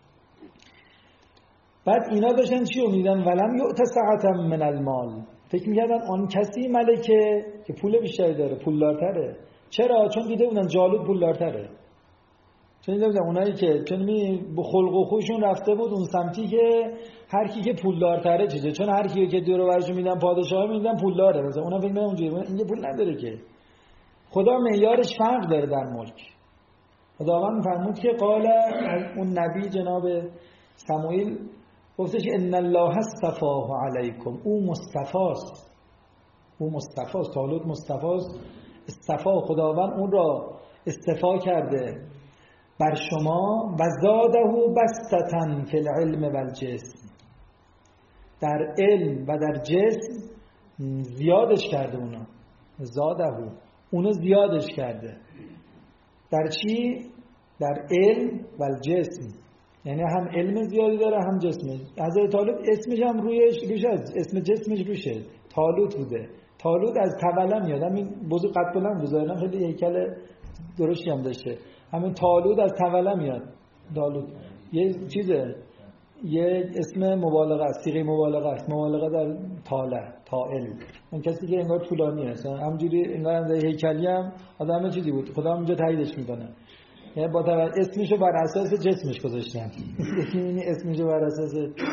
بعد اینا داشتن چی امیدن؟ ولم یؤت سعة من المال، فکر می‌کردن آن کسی ملکه که پول بیشتری داره، پولدارتره. چرا؟ چون دیده بودن جالوت پولدارتره. چون دیده بودن اونایی که چون می به خلق و خوشون رفته بود اون سمتی که هر کی که پولدارتره چیزه، چون هر کی که دور و برش میدن پادشاه میدن پولداره، مثلا اونا فکر می‌کنن اونجوری، این پول نداره که. خدا معیارش فرق داره در ملک. خداوند فرمود که قال اون نبی جناب سموئیل گفتش ان الله اصطفاه علیکم، او مصطفاست، او مصطفاست، طالوت مصطفاست، اصطفا خداوند اون را اصطفا کرده بر شما و زاده بسطة فی العلم و الجسم، در علم و در جسم زیادش کرده، اونا زاده اونو زیادش کرده. در چی؟ در علم و الجسم، یعنی هم علم زیادی داره هم جسم. حضرت طالوت اسمش هم رویش روش از اسم جسمش روشه طالوت بوده. طالوت از طولم میاد، همین بزرگ قد بلند بزرگم خیلی هیکل درشتی هم داشته، همین طالوت از طولم میاد. طالوت یه چیزه، یه اسم مبالغه است، صیغه مبالغه است، مبالغه در طاله، طائل، اون کسی که انگار طولانی است، همجوری انگار در هیکلی هم آدم چیزی بود، خدا هم اینجا تاییدش میکنه. یعنی با توجه اسمشو بر اساس جسمش گذاشتن. یکی این اسمشو بر اساس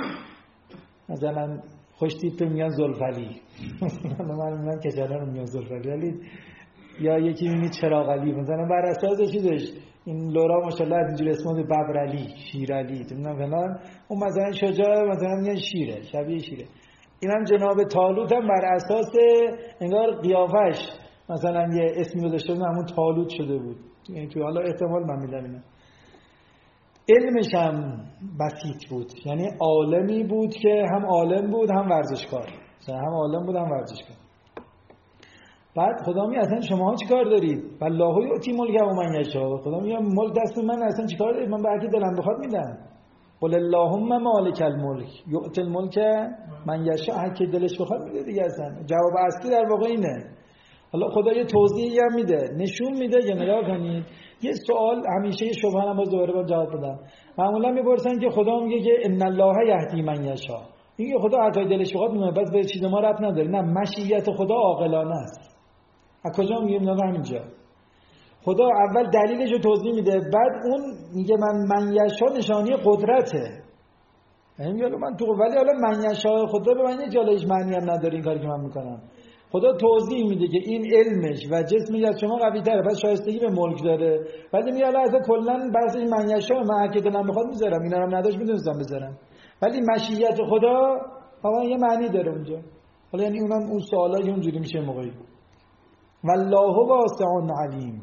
مثلا خوش تیپ میگن زلفعلی، من میگم کجالا میگن زلفعلی، ولی یا یکی میگه چراغعلی، مثلا بر اساس چیزش. این لورا ماشاءالله از اینجوری اسمه ببرعلی، شیرعلی، نه فلان، اون مثلا شجاع مثلا میگن شیره، شبیه شیره. اینم جناب طالوت هم بر اساس انگار قیافش مثلا یه اسمی گذاشته بود، همون طالوت شده بود. یعنی تو حالا احتمال من میدم اینا. علمش هم بسیط بود، یعنی عالمی بود که هم عالم بود هم ورزشکار، هم عالم بود هم ورزشکار. بعد خدا میگه اصلا شماها چیکار دارید؟ والله یؤتی ملک من یشاء، خدا میگه ملک دست من، اصلا چیکار دارید؟ من به هر کی دلم بخواد میدم. قل اللهم مالک الملک یؤتی الملک من یشاء، هر کی دلش بخواد میده دیگه. اصلا جواب اصلی در واقع اینه. حالا خدا یه توضیحی هم میده، نشون میده که نگاه کنید. یه سوال همیشه شبهه هم باز دوباره با جواب بدم. معمولا میپرسن که خدا میگه که ان الله یهدی من یشاء، میگه خدا هر کی دلش بخواد میده، بس به چیز ما ربط نداره. نه، مشیت خدا عاقلانه است. از کجا میگه؟ میگه همینجا خدا اول دلیلش رو توضیح میده، بعد اون میگه من من یشاء نشانی قدرته. یعنی میگه من تو، ولی حالا من یشاء خدا به معنی جالش معنی هم نداره این کاری که من میکنم. خدا توضیح میده که این علمش و جسمش از شما قوی تره، پس شایستگی به ملک داره. بعد میگه حالا اصلا کلا بحث این من یشاء، من هر کی دلم بخواد میذارم، اینا رو هم نداشت میدونستم بذارم، ولی مشیت خدا واقعا یه معنی داره اونجا. حالا یعنی اونم اون سوالایی اونجوری میشه موقعی. والله واسع علیم،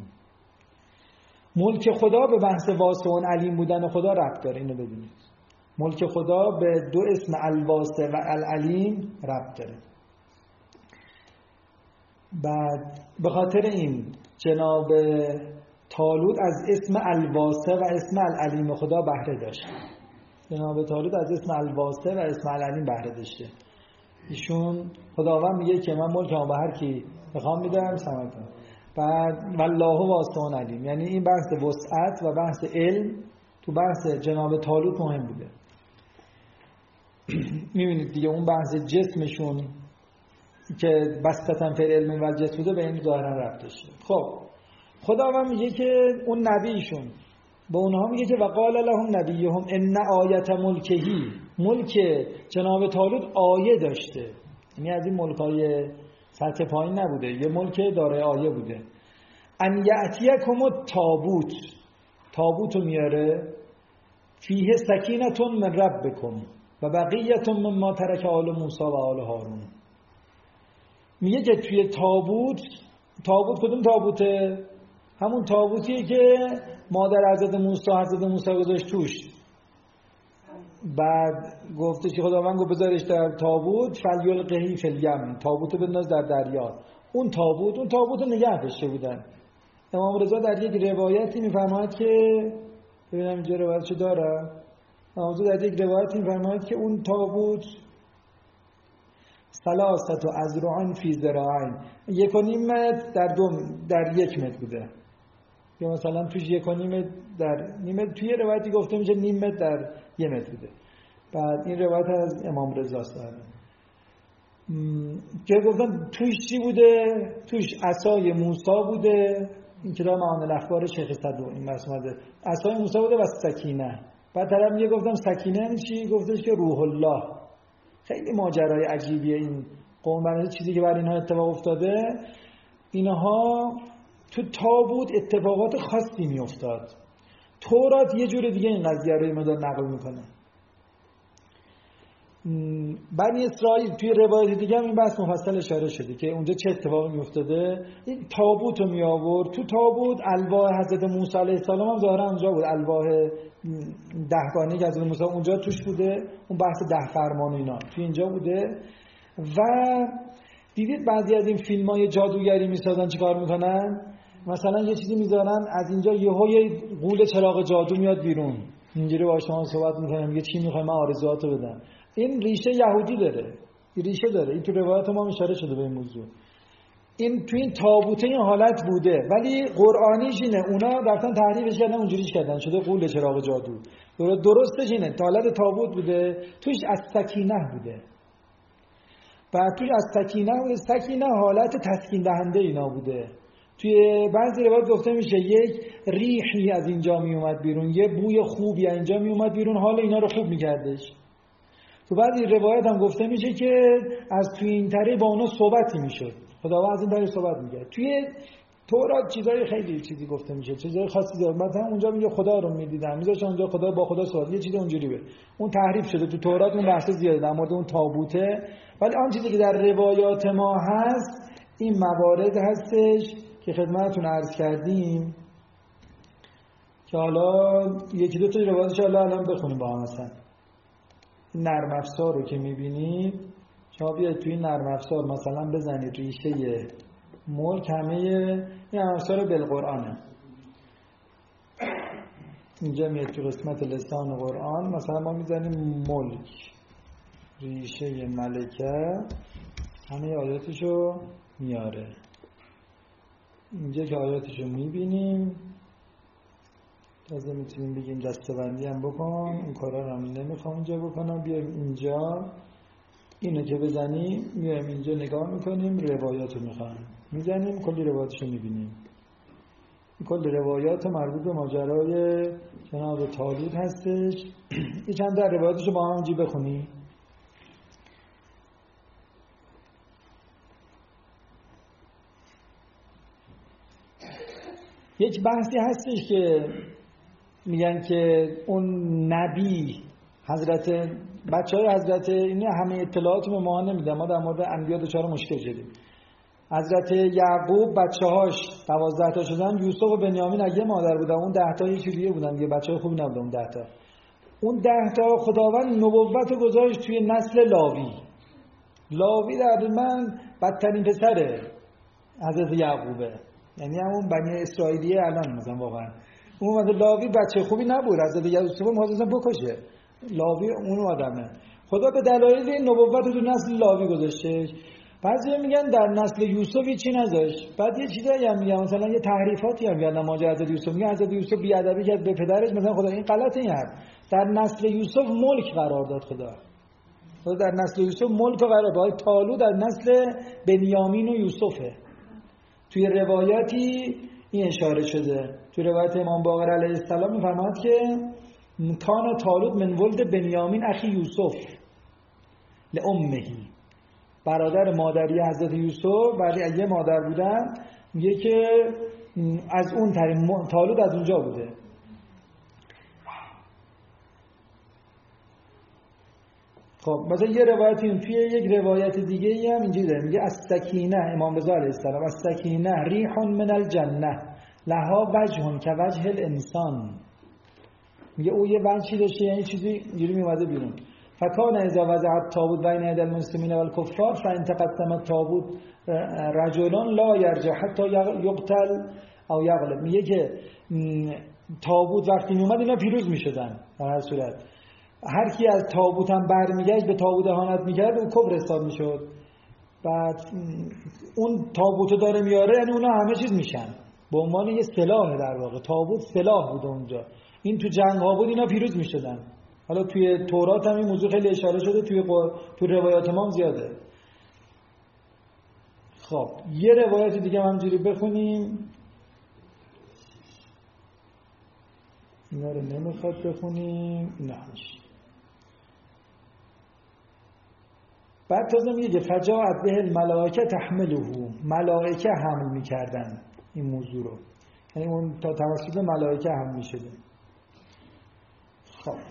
ملک خدا به بحث واسع علیم بودن خدا ربط داره. اینو ببینید، ملک خدا به دو اسم الواسع و العلیم ربط داره. بعد به خاطر این جناب طالوت از اسم الواسع و اسم العلیم خدا بهره داشت. جناب طالوت از اسم الواسع و اسم العلیم بهره داشته. ایشون خداوند میگه که من ملکم به هر کی بخوام میدم سمتون. بعد والله واسع علیم، یعنی این بحث وسعت و بحث علم تو بحث جناب طالوت مهم بوده. میبینید دیگه اون بحث جسمشون که بسطتن فی العلم و الجسم بوده به این ظاهرا ربط داشته. خب خداوند میگه که اون نبیشون به اونها میگه که وقال لهم نبیهم ان آیت ملکهی، ملک جناب طالوت آیه داشته، یعنی از این ملکای سطح پایین نبوده، یه ملک داره آیه بوده. ان یأتیکم التابوت، تابوت رو میاره، فیه سکینة من ربکم و بقیة مما ترک آل موسی و آل هارون. میگه که توی تابوت، تابوت کدوم تابوته؟ همون تابوتیه که مادر حضرت موسی حضرت موسی گذاشت توش. بعد گفته که خداوند گفت بذارش در تابوت، فلیلقه فی الیم، تابوت بنداز در دریا. اون تابوت اون تابوت نگه داشته بودن. امام رضا در یک روایتی میفرماید که ببینم اینجا روایتشو داره. امام رضا در یک روایتی میفرماید که اون تابوت ثلاثه اذرع فی ذراعین، یک و نیم متر در دو در یک متر بوده، یا مثلا توش یک و نیم در نیم متر، توی روایتی گفته میشه نیم متر در یک متر بوده. بعد این روایت از امام رضا است که گفتن توش چی بوده؟ توش عصای موسی بوده، این کتاب معانی الاخبار شیخ صدوق این مسموده، عصای موسی بوده و سکینه. بعد طرف میگه گفتم سکینه یعنی چی؟ گفتش که روح الله. خیلی ماجرای عجیبیه این قوم، برای چیزی که برای اینها اتفاق افتاده. اینها تو تابوت اتفاقات خاصی میافتاد. تورات یه جور دیگه این قضیه رو مدار نقل میکنه. بنی اسرائیل توی روایت دیگه هم این بحث مفصل اشاره شده که اونجا چه اتفاقی میافتاده. این تابوت رو می آورد، تو تابوت الواح حضرت موسی علیه السلام هم ظاهرا اونجا بود، الواح دهگانه که حضرت موسی اونجا توش بوده، اون بحث ده فرمان و اینا توی اینجا بوده. و دیدید بعضی از این فیلم‌های جادوگری میسازن چیکار میکنن؟ مثلا یه چیزی میذارن از اینجا یهو یه غول چراغ جادو میاد بیرون، اینجوری با شما صحبت میکنه، میگه چی میخوای من آرزوهاتو بدم. این ریشه یهودی داره، این ریشه داره، این تو روایت ما اشاره شده به این موضوع. این تو این تابوته این حالت بوده، ولی قرآنیش اینه اونا رفتن تحریفش کردن، اونجوریش کردن شده غول چراغ جادو. درستش اینه حالت تابوت بوده، توش از سکینه بوده، بعد توش از سکینه بوده. سکینه حالت تسکین دهنده اینا بوده. توی بعضی روایات گفته میشه یک ریحی از اینجا می اومد بیرون، یه بوی خوبی از اینجا می اومد بیرون، حال اینا رو خوب میکردش. تو بعضی روایات هم گفته میشه که از توی این طریق با اونا صحبتی میشد، خداوند از این طریق صحبت میکرد. توی تورات چیزای خیلی چیزی گفته میشه، چیزای خاصی داره. مثلا اونجا میگه خدا رو میدیدن، میذاشتن اونجا خدا با خدا صحبت، یه چیز اونجوری به اون تحریف شده. تو تورات اون بحث زیاده در مورد اون تابوته، ولی آن چیزی که در روایات ما هست این موارد هستش که خدمتتون عرض کردیم، که حالا یکی دو تا روایتش حالا الان بخونیم با هم. مثلا نرم افزار رو که میبینید شما بیاید توی نرم افزار مثلا بزنید ریشه ملک، همه این نرم افزار بالقرآنه. اینجا میاد تو قسمت لسان قرآن، مثلا ما میزنیم ملک ریشه ملکه، همه آیاتشو میاره. اینجا که آیاتشو میبینیم تازه میتونیم بگیم دسته‌بندی هم بکن، این کارا رو هم نمیخوام اینجا بکنم. بیایم اینجا اینو که بزنیم میایم اینجا نگاه میکنیم، روایاتو میخوایم میزنیم، کلی روایاتشو میبینیم. کلی روایات مربوط به ماجرای جناب طالوت هستش. این چند تا روایاتشو با هم اینجا بخونیم. یک بحثی هستش که میگن که اون نبی حضرت بچه های حضرت این همه اطلاعات به ما نمیدن، ما در مورد انبیا دچار مشکل شدیم. حضرت یعقوب بچه هاش دوازده تا شدن، یوسف و بنیامین اگه مادر بودن، اون ده تا یکی دیگه بودن دیگه، بچه های خوبی نبودن اون ده تا. اون ده تا خداوند نبوت گذاشت توی نسل لاوی. لاوی در من بدترین پسره حضرت یعقوبه، یعنی همون بنی اسرائیلیه الان مثلا واقعا. اون مثلا لاوی بچه خوبی نبود، حضرت یوسف می‌خواست بکشه. لاوی اون آدمه. خدا به دلایل این نبوت رو تو نسل لاوی گذاشته. بعضی میگن در نسل یوسف چی نذاشت. بعد یه چیزایی هم میگن مثلا یه تحریفاتی هم میگن ماجرا حضرت یوسف، میگن حضرت یوسف بیادبی کرد به پدرش، مثلا خدا این غلطه. این حرف در نسل یوسف ملک قرار داد خدا. خدا در نسل یوسف ملک قرار داد. طالوت در نسل بنیامین و یوسفه. توی روایاتی این اشاره شده. توی روایت امام باقر علیه السلام میفرماد که کان طالوت من ولد بنیامین اخی یوسف لامه، برادر مادری حضرت یوسف، ولی اگه مادر بودن، میگه که از اون طریق طالوت از اونجا بوده. خب مثلا یه روایتی توی یک روایت دیگه ای هم اینجوری داره میگه السکینه، امام رضا علیه السلام، السکینه ریح من الجنه لها وجه كوجه الانسان. میگه او یه وجهی داشته، یعنی چیزی اینجوری میومده بیرون. فکان اذا وضع التابوت بین یدی المسلمین والکفار فان تقدم التابوت رجلان لا یرجع حتی یقتل او یغلب. میگه که تابوت وقتی میومد اینا پیروز میشدن در هر صورت. هر کی از تابوت هم برمیگشت به تابوت اهانت میکرد اون کفر حساب میشد. بعد اون تابوتو داره میاره، یعنی اونا همه چیز میشن به عنوان یه سلاح. در واقع تابوت سلاح بود اونجا. این تو جنگ ها بود اینا پیروز میشدن. حالا توی تورات هم این موضوع خیلی اشاره شده، توی قر... تو روایات ما هم زیاده. خب یه روایت دیگه هم همجوری بخونیم. اینا رو نمیخواد بخونیم، نه بعد تازه میگه فجاءت به الملائکه تحمله، ملائکه حمل میکردن این موضوع رو، یعنی اون تا توسط ملائکه حمل میشده. خب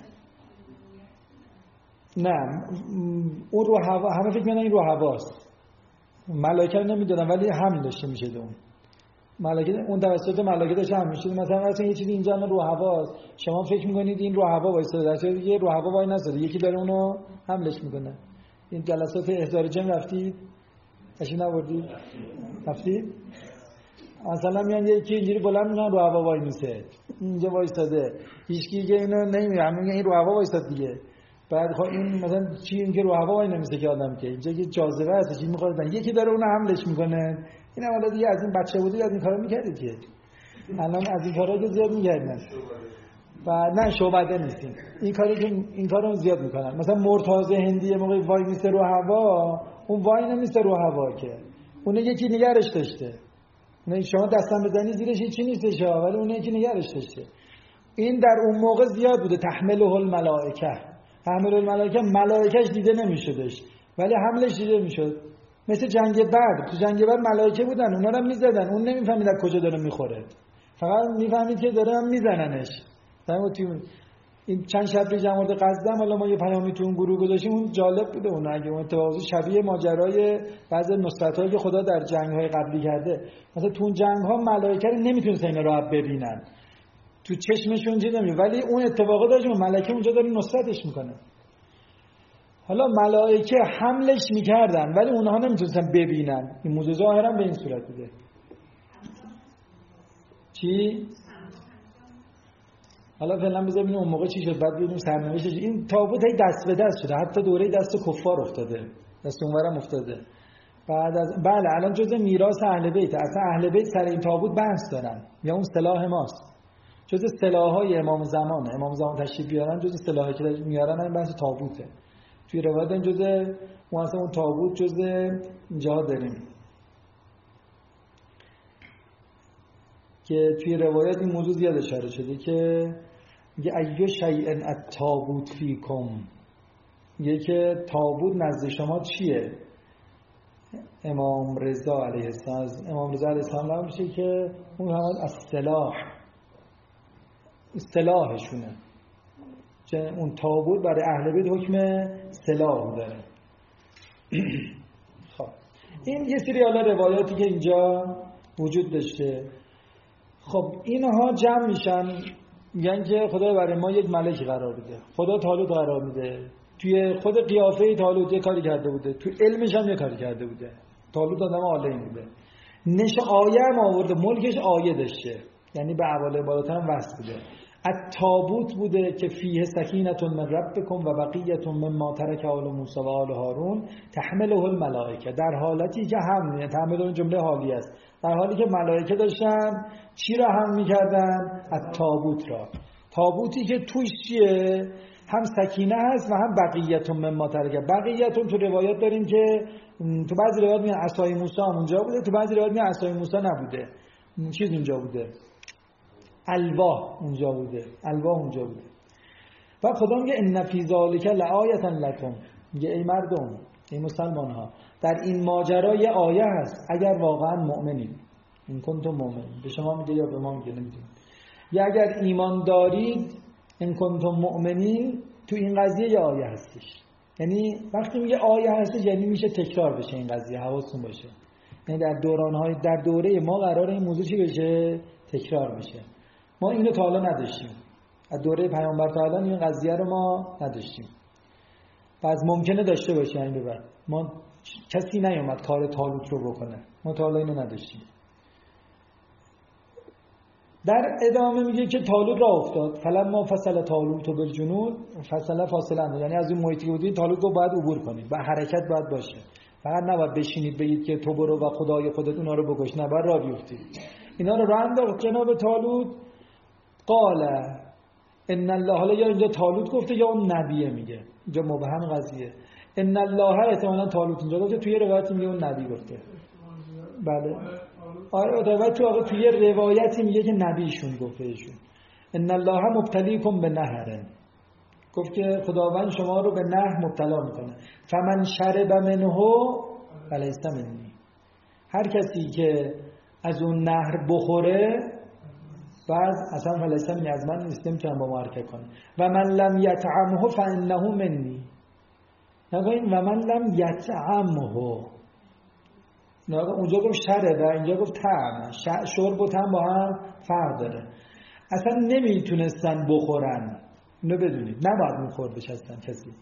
نه اون رو هوا، همه فکر میکنن این رو هواست، ملائکه رو نمیدونن ولی حمل داشته میشده. اون ملائکه اون توسط ملائکه داشته حمل میشده. مثلا مثلا یه چیزی اینجا رو هواست، شما فکر میکنید این رو هوا وایساده، در صورتی که رو هوا وای نساده، یکی داره اونو حملش میکنه. این جلسات احضار جن رفتید؟ تشریف نبردید؟ رفتید؟ مثلا میان یکی اینجوری بلند میگن رو هوا وای میسه، اینجا وایساده، هیچکی که اینو نمیگه، همه میگن این رو هوا وایساد دیگه. بعد خب این مثلا چی این که رو هوا وای نمیسه که آدم، که اینجا یه جاذبه هست، چی میخواد یکی داره اونو حملش میکنه. این حالا دیگه از این بچه بودید از این کارا میکردید که الان از این کارا که زیاد میگردن. و نه شعبده نیستیم این کاری که این کارو زیاد میکنن. مثلا مرتضی هندی موقع وای میسته رو هوا، اون وای نمیسته رو هوا که اون یکی نگرش داشته. نه شما دستم بزنی زیرش هیچی نیستش، ولی اون یکی نگرش داشته. این در اون موقع زیاد بوده. تحمله الملائکه، تحمل الملائکه، ملائکهش دیده نمیشدش ولی حملش دیده میشد. مثل جنگ بدر، تو جنگ بدر ملائکه بودن، اونا رو میزدن، اون نمیفهمید از کجا داره میخوره، فقط میفهمید که داره هم میزننش. این چند شب پیش در مورد غزه حالا ما یه پیامی تو اون گروه گذاشتیم، اون جالب بوده. اون اگه اون اتفاقی شبیه ماجرای بعضی نصرتایی که خدا در جنگ‌های قبلی کرده. مثلا تو اون جنگ‌ها ملائکه رو نمیتونن اینا رو ببینن، تو چشمشون چیز نمیشه، ولی اون اتفاقا داشت ملائکه اونجا داره نصرتش میکنه. حالا ملائکه حملش میکردن ولی اونها نمیتونستن ببینن. این موضوع ظاهرا به این صورت بوده. چی؟ حالا فعلا بذار ببینیم اون موقع چی شد، بعد ببینیم سرنوشتش. این تابوت هی دست به دست شده، حتی دوره دست کفار افتاده، دست اونورم افتاده. بعد از بله الان جزء میراث اهل بیت، اصلا اهل بیت سر این تابوت بحث دارن، یا اون سلاح ماست، جزء سلاح‌های امام زمانه. امام زمان تشریف بیارن جزء سلاحی که میارن این بحث تابوته. توی روایت این جزء اون اصلا اون تابوت جزء اینجا داریم که توی روایت این موضوع زیاد اشاره شده که میگه ایو شیء التابوت فیکم، میگه که تابوت نزد شما چیه؟ امام رضا علیه السلام، امام رضا علیه السلام میشه که اون هم از سلاح، سلاحشونه، که اون تابوت برای اهل بیت حکم سلاح داره. خب این یه سری حالا روایاتی که اینجا وجود داشته. خب اینها جمع میشن میگن که خدا برای ما یک ملک قرار بده. خدا طالوت قرار میده، توی خود قیافه طالوت یه کاری کرده بوده، توی علمش هم یه کاری کرده بوده. طالوت آدم عالمی بوده، نش آیه هم آورده، ملکش آیه داشته، یعنی به اعوال بالاتر هم وصل بوده. التابوت بوده که فیه سکینة من ربکم و بقیة مما ترک آل موسی و آل هارون تحمله الملائکه، در حالتی که هم تحمل اون جمله حالی است، در حالی که ملائکه داشتن چی را هم میکردن؟ التابوت را. تابوتی که توش چیه؟ هم سکینه هست و هم بقیة مما ترک. بقیة تو روایات داریم که تو بعضی روایات میگن عصای موسی هم اونجا بوده، تو بعضی روایات میگن عصای موسی نبوده، چیز اونجا بوده، الواح اونجا بوده، الواح اونجا بوده. و خدا میگه ان فی ذلک لآیة لکم، میگه ای مردم، ای مسلمان ها، در این ماجرا یه آیه هست اگر واقعا مؤمنید. این کنتم مؤمنین، به شما میگه یا به ما میگه نمیدونم، یا اگر ایمان دارید، این کنتم مؤمنین، تو این قضیه یه آیه هستش. یعنی وقتی میگه آیه هست یعنی میشه تکرار بشه این قضیه، حواستون باشه. یعنی در دوران‌های در دوره ما قراره این موضوع چی بشه؟ تکرار بشه. ما اینو تا حالا نداشتیم. از دوره پیامبر تا الان این قضیه رو ما نداشتیم. پس ممکنه داشته باشه این به بعد. ما کسی نیومد کار طالوت رو بکنه. ما تا حالا اینو نداشتیم. در ادامه میگه که طالوت را افتاد فلما فصل طالوت بالجنود فصل فاصله، یعنی از این محیطی که بودید طالوت رو باید عبور کنید و حرکت باید باشه. فقط نباید بشینید بگید که تو برو و خدای خودت اونا رو بکش، نه باید راه بیفتید. اینا رو راه انداخت جناب طالوت. قال ان الله، حالا یا اینجا طالوت گفته یا اون نبیه میگه، اینجا مبهم قضیه. ان الله احتمالاً طالوت اینجا گفته، توی روایت میگه اون نبی گفته. بله آره روایت تو آقا توی روایتی میگه که نبیشون گفته ایشون. ان الله مبتلیکم به نهر، گفت که خداوند شما رو به نهر مبتلا میکنه. فمن شرب منه فلیس منی، هر کسی که از اون نهر بخوره بعد اصلا فلیس منی، از من نیست، نمیتونم با ما حرکت کنه. و من لم یطعمه فانه منی، نگوین و من لم یطعمه، اونجا گفت شربه اینجا گفت طعم. شرب و طعم با هم فرق داره. اصلا نمیتونستن بخورن، اینو بدونید، نباید میخوردش اصلا کسی،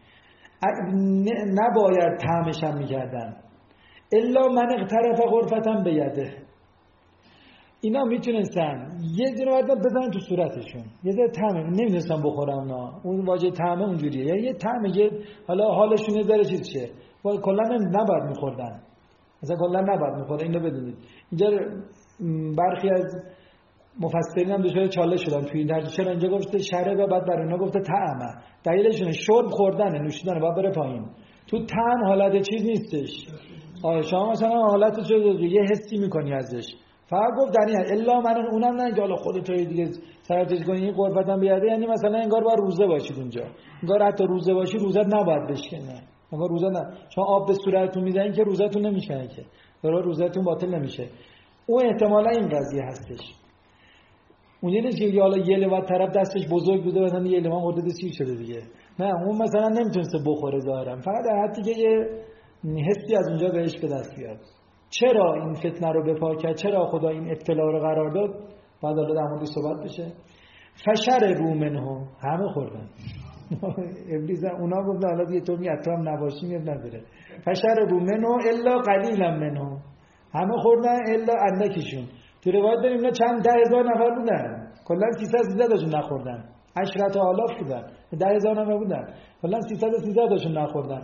نباید طعمش هم میکردن. الا من اقترف غرفتن به یده، اینا میتونستن یه دونه باید بزنن تو صورتشون، یه ذره طعم نمیتونستن بخورن اونا، اون واژه طعم اونجوریه، یعنی یه طعم، یه حالا حالشون یه ذره چیز شه، کلا نباید میخوردن، مثلا کلا نباید میخوردن. اینو بدونید. اینجا برخی از مفسرین هم دچار چالش شدن توی این ترجمه، چرا اینجا گفته شربه بعد برای اونا گفته طعمه؟ دلیلشونه شرب خوردنه، نوشیدنه، باید بره پایین. تو طعم حالت چیز نیستش. آره شما مثلا حالت چه یه حسی میکنی ازش، فقط گفت در این الا من، اونم نه که حالا خودت دیگه سرتش کنی این قربتم بیاده، یعنی مثلا انگار باید روزه باشید اونجا، انگار حتی روزه باشی روزت نباید بشکنه، انگار روزه نه، شما آب به صورتتون میزنین که روزتون نمیشکنه، که برای روزتون باطل نمیشه. اون احتمالا این قضیه هستش. اون نیست که حالا یه لوات طرف دستش بزرگ بوده مثلا یه لیوان خورده سیر شده دیگه، نه اون مثلا نمیتونسته بخوره ظاهرا، فقط در حدی که یه حسی از اونجا بهش به دست بیاد. چرا این فتنه رو بپا کرد؟ چرا خدا این ابتلا رو قرار داد؟ بعد حالا در موردش صحبت بشه. فشربوا منه، همه خوردن. ابلیس اونا گفت حالا دیگه تو می اتام نباشی میاد نداره. فشربوا منه الا قلیلا منه، همه خوردن الا اندکشون. تو روایت داریم اینا چند ده هزار نفر بودن، کلا سیصد سیصد تاشون نخوردن، عشرت آلاف بودن، ده هزار نفر بودن، کلا سیصد سیصد تاشون نخوردن.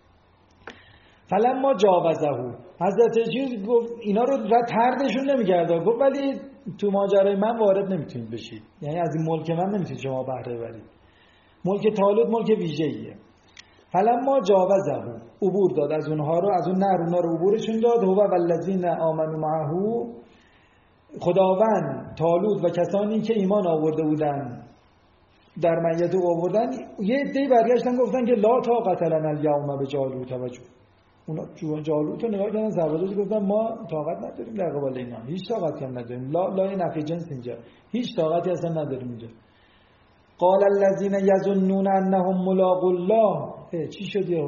فلما جاوزه، حضرت چیز گفت اینا رو تردشون نمی‌کرد، گفت ولی تو ماجرای من وارد نمیتونید بشید، یعنی از این ملک من نمیتونید شما بهره ببرید. ملک طالوت ملک ویژه‌ایه. فلما جاوزه، عبور داد از اونها رو، از اون نهر اونها رو عبورشون داد. هو والذین آمنوا معه، خداوند طالوت و کسانی که ایمان آورده بودن در معیت او آوردن، یه عده‌ای برگشتن گفتن که لا طاقت لنا الیوم بجالوت و اونا جالوت رو نگاه کردن، سربازا گفتن ما طاقت نداریم در قبال اینا، هیچ طاقتی هم نداریم. لا لا نفی جنس اینجا، هیچ طاقتی اصلا نداریم اینجا. قال الذين يظنون انهم ملاقو الله، چی شد یهو؟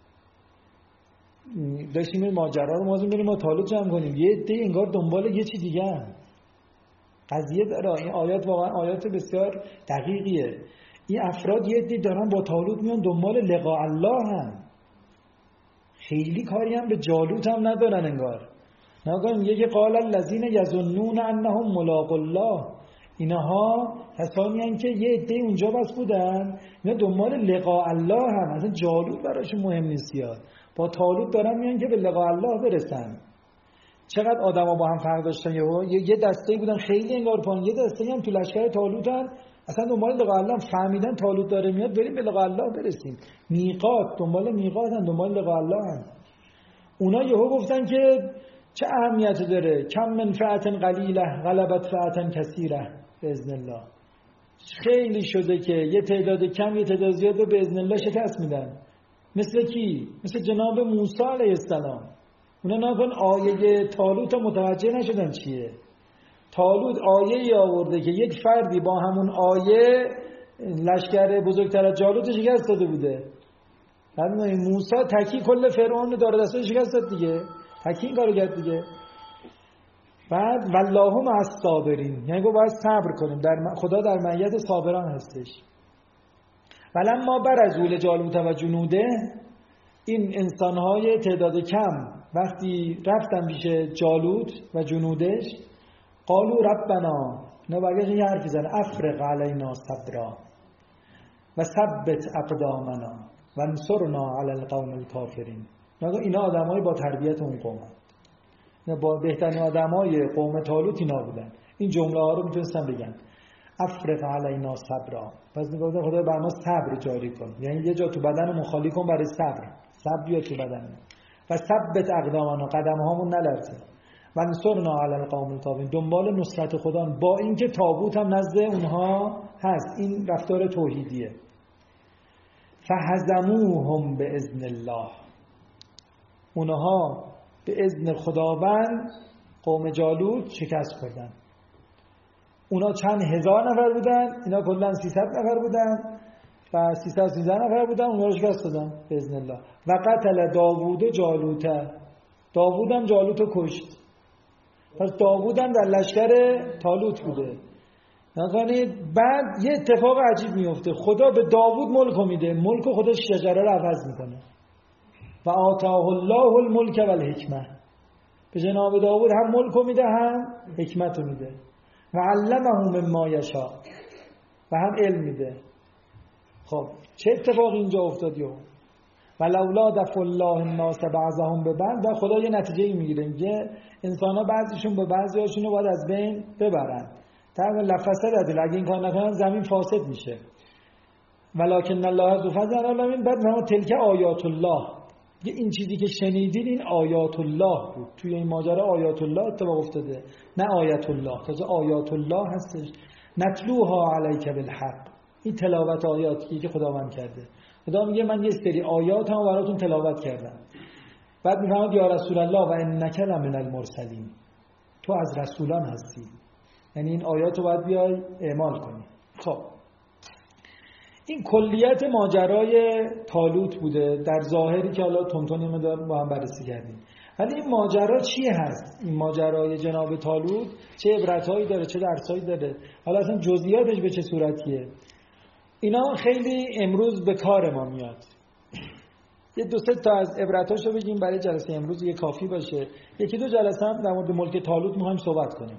داشتیم این ماجرا رو موازم بریم ما طالوت جمع کنیم، یه عده انگار دنبال یه چی دیگه هم قضیه داره. این آیات واقعا آیات بسیار دقیقیه. این افراد یه عده دارن با طالوت میان دنبال لقاء الله هم، خیلی کاری هم به جالوت هم ندارن انگار. نگاه میگه که قال الذين يظنون انهم ملاقو الله، اینها کسانی هستند که یه عده اونجا بس بودن، اینا دنبال لقاء الله هم، اصلا جالوت براشون مهم نیست، یاد با طالوت دارن میان که به لقاء الله برسن. چقدر آدما با هم فرق داشتن، یه دسته بودن خیلی انگار پایین، یه دسته هم تو لشکر طالوتن اصلا دنبال لقاء الله، فهمیدن طالوت داره میاد بریم به لقاء الله برسیم. میقات، دنبال میقاتن، دنبال لقاء الله هن. اونا یهو گفتن که چه اهمیتی داره، کم من فئة قلیله غلبت فئة کثیره باذن الله، خیلی شده که یه تعداد کم یه تعداد زیاد رو باذن الله شکست میدن. مثل کی؟ مثل جناب موسی علیه السلام. اونا نکن آیه طالوت متوجه نشدن چیه. طالوت آیه‌ای آورده که یک فردی با همون آیه لشکر بزرگتر از جالوت شکست داده بوده. بعد موسی تکی کل فرعون داره دستش شکست داد دیگه، تکی این کارو کرد دیگه. بعد والله مع الصابرین، یعنی گفت باید صبر کنیم، در خدا در معیت صابران هستش. ولما برزوا لجالوت و جنوده، این انسانهای تعداد کم وقتی رفتن پیش جالوت و جنودش، قالوا ربنا، نه برگشت یه حرفی زدن، افرغ علینا صبرا و ثبت اقدامنا و انصرنا علی القوم الکافرین. اینا آدمای با تربیت اون قوم، با بهترین آدمای قوم طالوت اینا بودن. این جمله ها رو میتونستن بگن افرغ علینا صبرا، پس میگفتن خدا بر ما صبر جاری کن، یعنی یه جا تو بدن مخالی کن برای صبر، صبر بیاد تو بدن. و ثبت اقدامنا، قدم هامون نلرزه. و انصرنا علی القوم الکافرین، دنبال نصرت خدا، با اینکه تابوت هم نزد اونها هست. این رفتار توحیدیه. فهزموهم باذن الله، اونها به اذن خداوند قوم جالوت شکست خوردن. اونا چند هزار نفر بودن، اینا کلا سیصد نفر بودن و سیصد و سیزده نفر بودن، اونا رو شکست دادن به اذن الله. و قتل داوود جالوت، داوود هم جالوت رو کشت. پس داوود هم در لشکر طالوت بوده. یعنی بعد یه اتفاق عجیب میفته، خدا به داوود ملک میده، ملک خودش شجره رو عوض میکنه. و آتاه الله الملک و الحکمه، به جناب داوود هم ملک میده هم حکمت میده. و علمه مما یشاء، و هم علم میده. خب چه اتفاقی اینجا افتاد؟ یو ولولا دفع الله الناس بعضهم ببعض، و خدا یه نتیجه میگیره، میگه انسان‌ها بعضیشون با بعضیاشون رو باید از بین ببرن. طبعا لفظه داره، اگه این کار نکنن زمین فاسد میشه. ولکن الله ذو فضل علی العالمین. بعد ما تلک آیات الله، یه این چیزی که شنیدین این آیات الله بود. توی این ماجرا آیات الله اتفاق افتاده، نه آیات الله. تازه آیات الله هستش، نتلوها علیک بالحق. این تلاوت آیاتی که خداوند کرده. خدا میگه من یه سری آیات هم براتون تلاوت کردم. بعد میفهمد یا رسول الله و انک لمن المرسلین، تو از رسولان هستی، یعنی این آیات رو باید بیای اعمال کنی. خب این کلیت ماجرای طالوت بوده در ظاهری که حالا تونتونی مدار با هم بررسی کردیم. ولی این ماجرا چی هست؟ این ماجرای جناب طالوت چه عبرتایی داره، چه درسایی داره؟ حالا اصلا جزئیاتش به چه صورتیه؟ اینا خیلی امروز به کار ما میاد. یه دو سه تا از عبرتاشو بگیم برای جلسه امروز یه کافی باشه. یکی دو جلسه هم در مورد ملک طالوت می‌خوایم صحبت کنیم.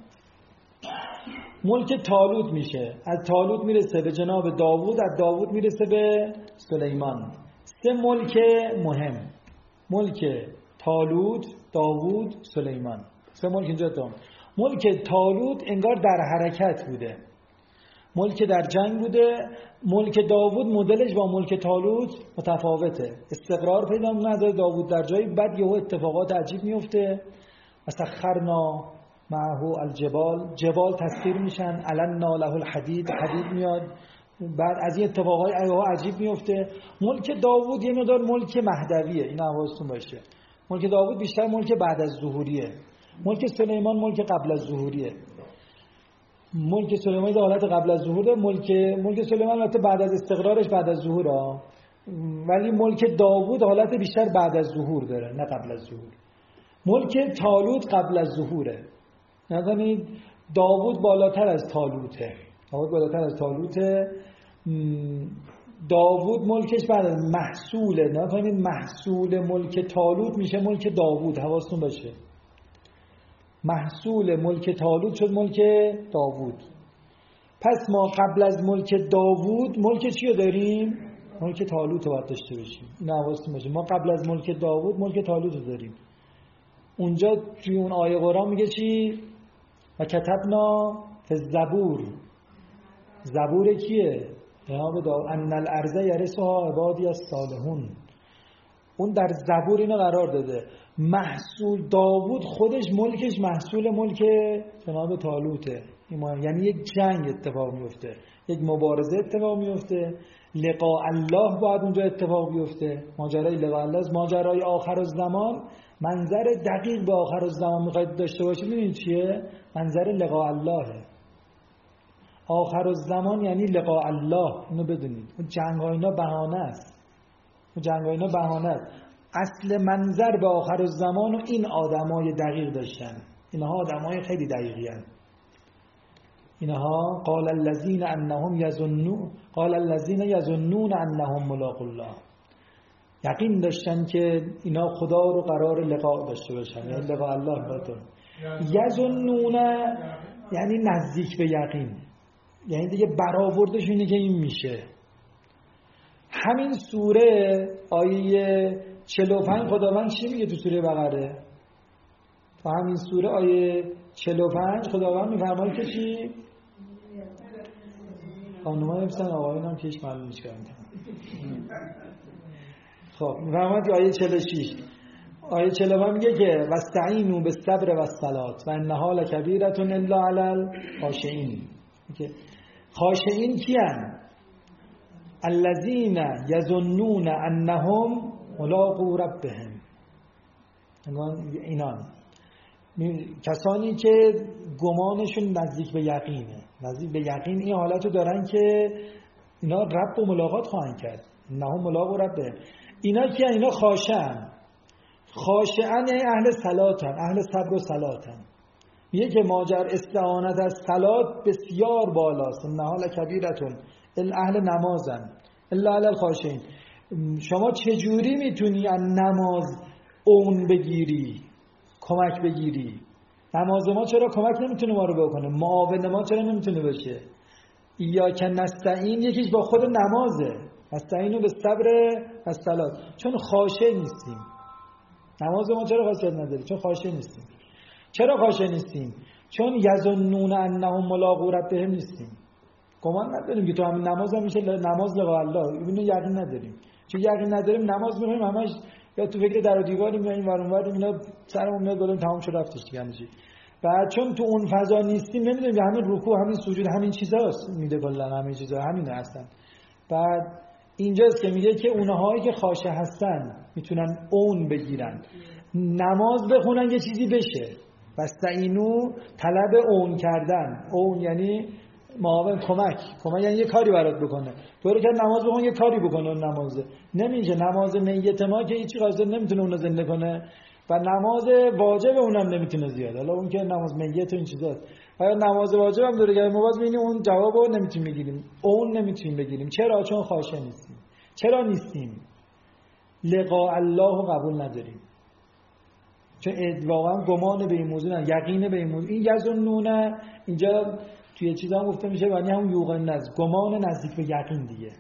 ملک طالوت میشه، از طالوت میرسه به جناب داوود، از داوود میرسه به سلیمان. سه ملک مهم: ملک طالوت، داوود، سلیمان. سه ملک اینجا داریم. ملک طالوت انگار در حرکت بوده، ملک در جنگ بوده. ملک داوود مدلش با ملک طالوت متفاوته، استقرار پیدا می‌کنه داوود در جایی، بعد یهو اتفاقات عجیب میفته. مسخرنا معه الجبال، جبال تسخیر میشن، علنا له الحدید، حدید میاد. بعد از این اتفاقای عجیب میفته. ملک داوود یه مقدار ملک مهدویه، این حواستون باشه. ملک داوود بیشتر ملک بعد از ظهوریه. ملک سلیمان ملک قبل از ظهوریه. ملک سلیمان در حالت قبل از ظهور، ملک ملک سلیمان البته بعد از استقرارش بعد از ظهور ها، ولی ملک داوود حالت بیشتر بعد از ظهور داره نه قبل از ظهور. ملک طالوت قبل از ظهوره، یعنی داوود بالاتر از طالوته. داوود بالاتر از طالوته. داوود ملکش بعد از محصوله، نه محصول ملک طالوت میشه ملک داوود، حواستون باشه. محصول ملک طالوت شد ملک داوود. پس ما قبل از ملک داوود ملک چی رو داریم؟ ملک طالوت رو باید داشته باشیم. این حواستون باشه. ما قبل از ملک داوود ملک طالوت رو داریم. اونجا توی اون آیه قرآن میگه چی؟ و کتبنا فی الزبور. زبور کیه؟ جناب داوود. ان الارض یرثها عبادی الصالحون. اون در زبور اینو قرار داده. محصول داوود خودش ملکش محصول ملک جناب طالوته. یعنی یک جنگ اتفاق میفته، یک مبارزه اتفاق میفته، لقاء الله باید اونجا اتفاق بیفته. ماجرای لقاء الله، ماجرای آخر الزمان. منظر دقیق به آخر الزمان میخواید داشته باشید ببینید چیه؟ منظر لقاء الله. آخر الزمان یعنی لقاء الله، اینو بدونید. اون جنگ ها اینا بهانه است. جنگ اینا بهانه است. اصل منظر به آخر الزمان و این آدمای دقیق داشتن. اینها آدمای خیلی دقیقی هستند. اینها قال الذين انهم يظنون قال الذين يظنون انهم ملاقو الله، یقین داشتن که اینا خدا رو قرار لقاء داشته باشن، یعنی لقاء الله باتون. یظنون یعنی نزدیک به یقین، یعنی دیگه برآوردش اینه که این میشه. همین سوره آیه چهل و پنج خداوند چی میگه تو سوره بقره؟ تو همین سوره آیه چهل و پنج خداوند میفرماید که چی؟ خانوما نمیستن آقایون هم کهش معلوم نیست کنم. خب میفرماید که آیه چهل و شش آیه چهل و پنج میگه که واستعینوا بالصبر والصلاة و انها لکبیرة الا علی الخاشعین. خاشعین کیان؟ الذین یظنون انهم ملاقو ربهم. اینان کسانی که گمانشون نزدیک به یقینه، نزدیک به یقین این حالتو دارن که اینا رب و ملاقات خواهند کرد. انهم ملاقو ربهم. اینا که اینا خاشعن، خاشعن اهل صلاتن، اهل صبر و صلاتن. میگه که ماجر استعانت از صلات بسیار بالاست. انها لکبیرة اهل نمازن الا علی الخاشعین. شما چجوری میتونی از نماز اون بگیری، کمک بگیری؟ نماز ما چرا کمک نمیتونه ما رو بکنه؟ معاون ما چرا نمیتونه بشه؟ ایاک نستعین یکیش با خود نمازه. نستعینو به صبر و صلات. چون خاشع نیستیم. نماز ما چرا خاصیت نداره؟ چون خاشع نیستیم. چرا خاشع نیستیم؟ چون یظنون انهم ملاقو ربهم نیستیم. گمان نداریم که تو همین نماز هم میشه نماز لقاء الله. اینو یقین نداریم. چون یقین نداریم نماز میخوایم همش یا تو فکر در و دیواری میایم ور اون ور، اینا سرمون میاد بالا تمام شد رفتش دیگه همه چی. بعد چون تو اون فضا نیستیم نمیدونیم که همین رکوع، همین سجود، همین چیزاست میده کلا، همین چیزا همینه هستن. بعد اینجاست که میگه که اونهایی که خاشع هستن میتونن اون بگیرن، نماز بخونن یه چیزی بشه. واستعینوا طلب اون کردن. اون یعنی معاون، کمک. کمک یعنی یه کاری برات بکنه. طوری که نماز بخون یه کاری بکنه. اون نمازه نمیشه. نماز میت ما که هیچ قاصد نمیتونه اون رو زنده کنه و نماز واجب اونم نمیتونه زیاد. حالا اون که نماز میت و این چیزاست. آیا نماز واجب هم داره که ما باز ببینیم اون جوابو نمیتونیم بگیریم. اون نمیتونیم بگیریم. چرا؟ چون خاشع نیستیم. چرا نیستیم؟ لقاء الله قبول نداریم. چون واقعا گمان به این موضوع نه، یقین به این موضوع. این یظنون اینجا توی چیزا هم گفته میشه یعنی هم یوقن نزد، گمان نزدیک به یقین دیگه.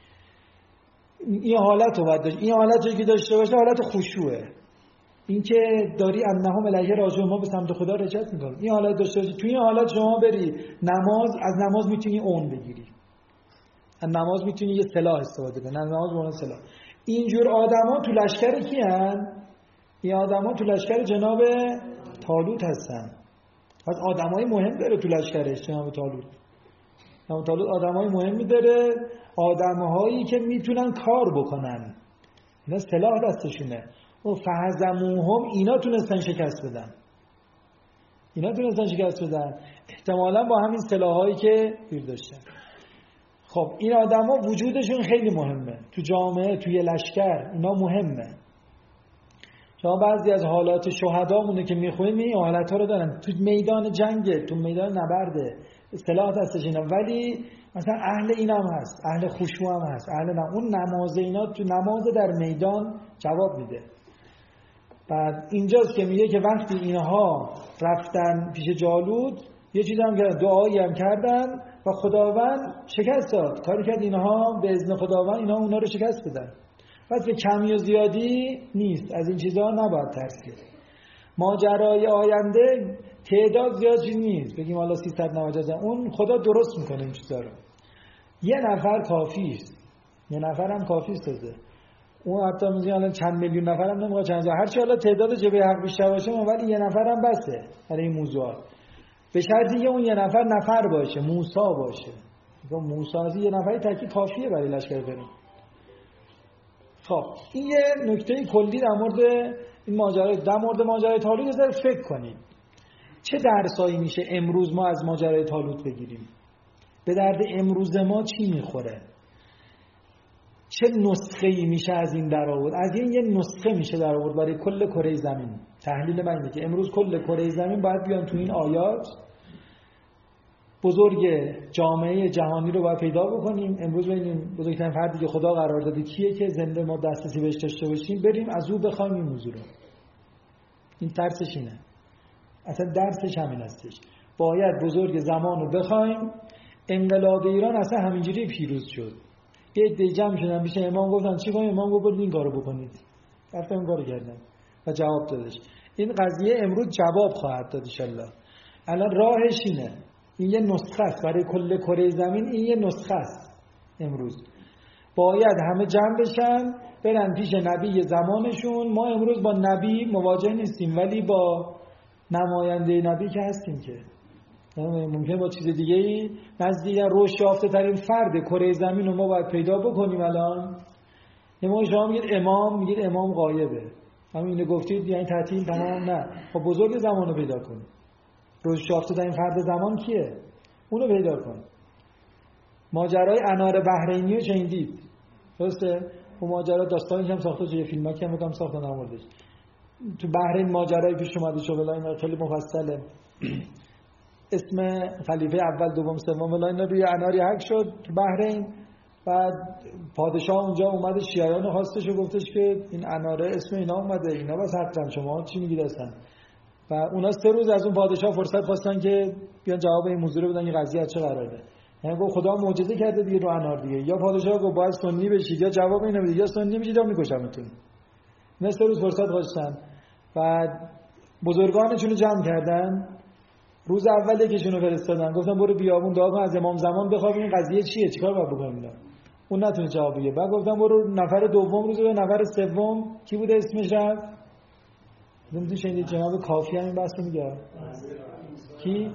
این حالت رو باید داشت. این حالت رو که داشته باشه حالت خشوعه. این که داری انهم الیه راجعون، ما به سمت خدا رجعت میکنیم. این حالت داشته باشه. توی این حالت شما بری نماز، از نماز میتونی اون بگیری. از نماز میتونی یه سلاح استفاده کنی. از نماز اون سلاح. اینجور آدما تو لشکر کیان؟ این آدما تو لشکر جناب طالوت هستن. پس آدمای مهم داره تو لشکرش جناب طالوت. جناب طالوت آدمای مهمی داره، آدمهایی که میتونن کار بکنن. اینا سلاح دستشونه. و فهزموهم، اینا تونستن شکست بدن. اینا تونستن شکست بدن. احتمالاً با همین سلاحایی که گیر داشتن. خب این آدما وجودشون خیلی مهمه. تو جامعه، توی لشکر اینا مهمه. شما بعضی از حالات شهدامونه که میخونیم این حالت‌ها رو دارن. تو میدان جنگ، تو میدان نبرده سلاح دستش اینا، ولی مثلا اهل اینم هست، اهل خشوع هم هست، اهل نه. اون نماز اینا تو نماز در میدان جواب میده. بعد اینجاست که میگه که وقتی اینها رفتن پیش جالوت یه چیزی هم کردن، دعایی هم کردن و خداوند شکست داد. کاری کرد اینها به اذن خداوند اینا اونا رو شکست بدن. پس به کمی و زیادی نیست، از این چیزها نباید ترس کرد. ماجرای آینده تعداد زیاد چیز نیست، بگیم حالا سیصد و نود اون خدا درست میکنه این چیزا رو. یه نفر کافی است، یه نفر هم کافی است. اون حتی میگه الان چند میلیون نفر هم نمیخواد، چند هزار، هر چی حالا تعداد جبهه حق بیشتر باشه ولی یه نفر هم بسه برای این موضوعات. به شرطی که اون یه نفر نفر باشه، موسی باشه. موسی از یه نفری تکی کافیه برای لشکر بریم. خب این یه نکته کلی در مورد این ماجرا، در مورد ماجرای طالوت بذار فکر کنید. چه درسایی میشه امروز ما از ماجرای طالوت بگیریم؟ به درد امروز ما چی میخوره؟ چه نسخه‌ای میشه از این در آورد؟ از این یه نسخه میشه در آورد برای کل کره زمین. تحلیل من اینه که امروز کل کره زمین باید بیان تو این آیات بزرگ جامعه جهانی رو باید پیدا بکنیم. امروز ببینیم بزرگترین فردی که خدا قرار داده کیه که زنده ما دسترسی بهش داشته باشیم، بریم از او بخوایم این موضوع رو. این ترسش اینه، اصلا درسش همین هستش. باید بزرگ زمان رو بخوایم. انقلاب ایران اصلا همینجوری پیروز شد. یه عده جمع شدن پیش امام گفتن چی کنیم؟ امام گفت این کارو بکنید. رفتن این کارو کردن و جواب دادش. این قضیه امروز جواب خواهد داد ان شاء الله. الان راهش اینه. این یه نسخه است برای کل کره زمین. این یه نسخه است. امروز باید همه جمع بشن برن پیش نبی زمانشون. ما امروز با نبی مواجه نیستیم ولی با نماینده نبی که هستیم که ممکن با چیز دیگه ای نزدیک رشد یافته ترین فرد کره زمین رو ما باید پیدا بکنیم. الان ما شما میگید امام، میگید امام غایبه، همین اینو گفتید یعنی تعطیل تمام؟ نه، خب بزرگ زمان رو پیدا کنید. رشد یافته ترین فرد زمان کیه؟ اونو پیدا کن. ماجرای انار بحرینی رو شنیدید درسته؟ اون ماجرا داستانش هم ساخته شده، فیلماکی هم میگم ساخته نموردش. تو بحرین ماجرای پیش اومده شو بلا اینا خیلی مفصله. اسم خلیفه اول دوم سوم ولی اینا روی اناری حک شد تو بحرین. بعد پادشاه اونجا اومده شیعیان خواستش و گفتش که این اناره اسم اینا اومده، اینا بس حقن، شما چی میگید اصلا؟ و اونا سه روز از اون پادشاه فرصت خواستن که بیان جواب این موضوع رو بدن این قضیه چه قراره. یعنی گفت خدا معجزه کرده دیگه رو انار دیگه، یا پادشاه گفت باید سنی بشید یا جواب اینو بدید، یا سنی میشید یا میکشمتون. نه سه روز فرصت خواستن. بعد بزرگانشون رو جمع کردن. روز اولی که شونو فرستادن گفتن برو بیابون دعا کن از امام زمان بخواب این قضیه چیه، چیکار باید بکنیم اینا. اون نتونه جواب بده. بعد گفتن برو نفر دوم روز به نفر سوم کی بوده اسمش رفت؟ نمیدونی شنیدید جناب کافی همین بحث رو میگه. کی؟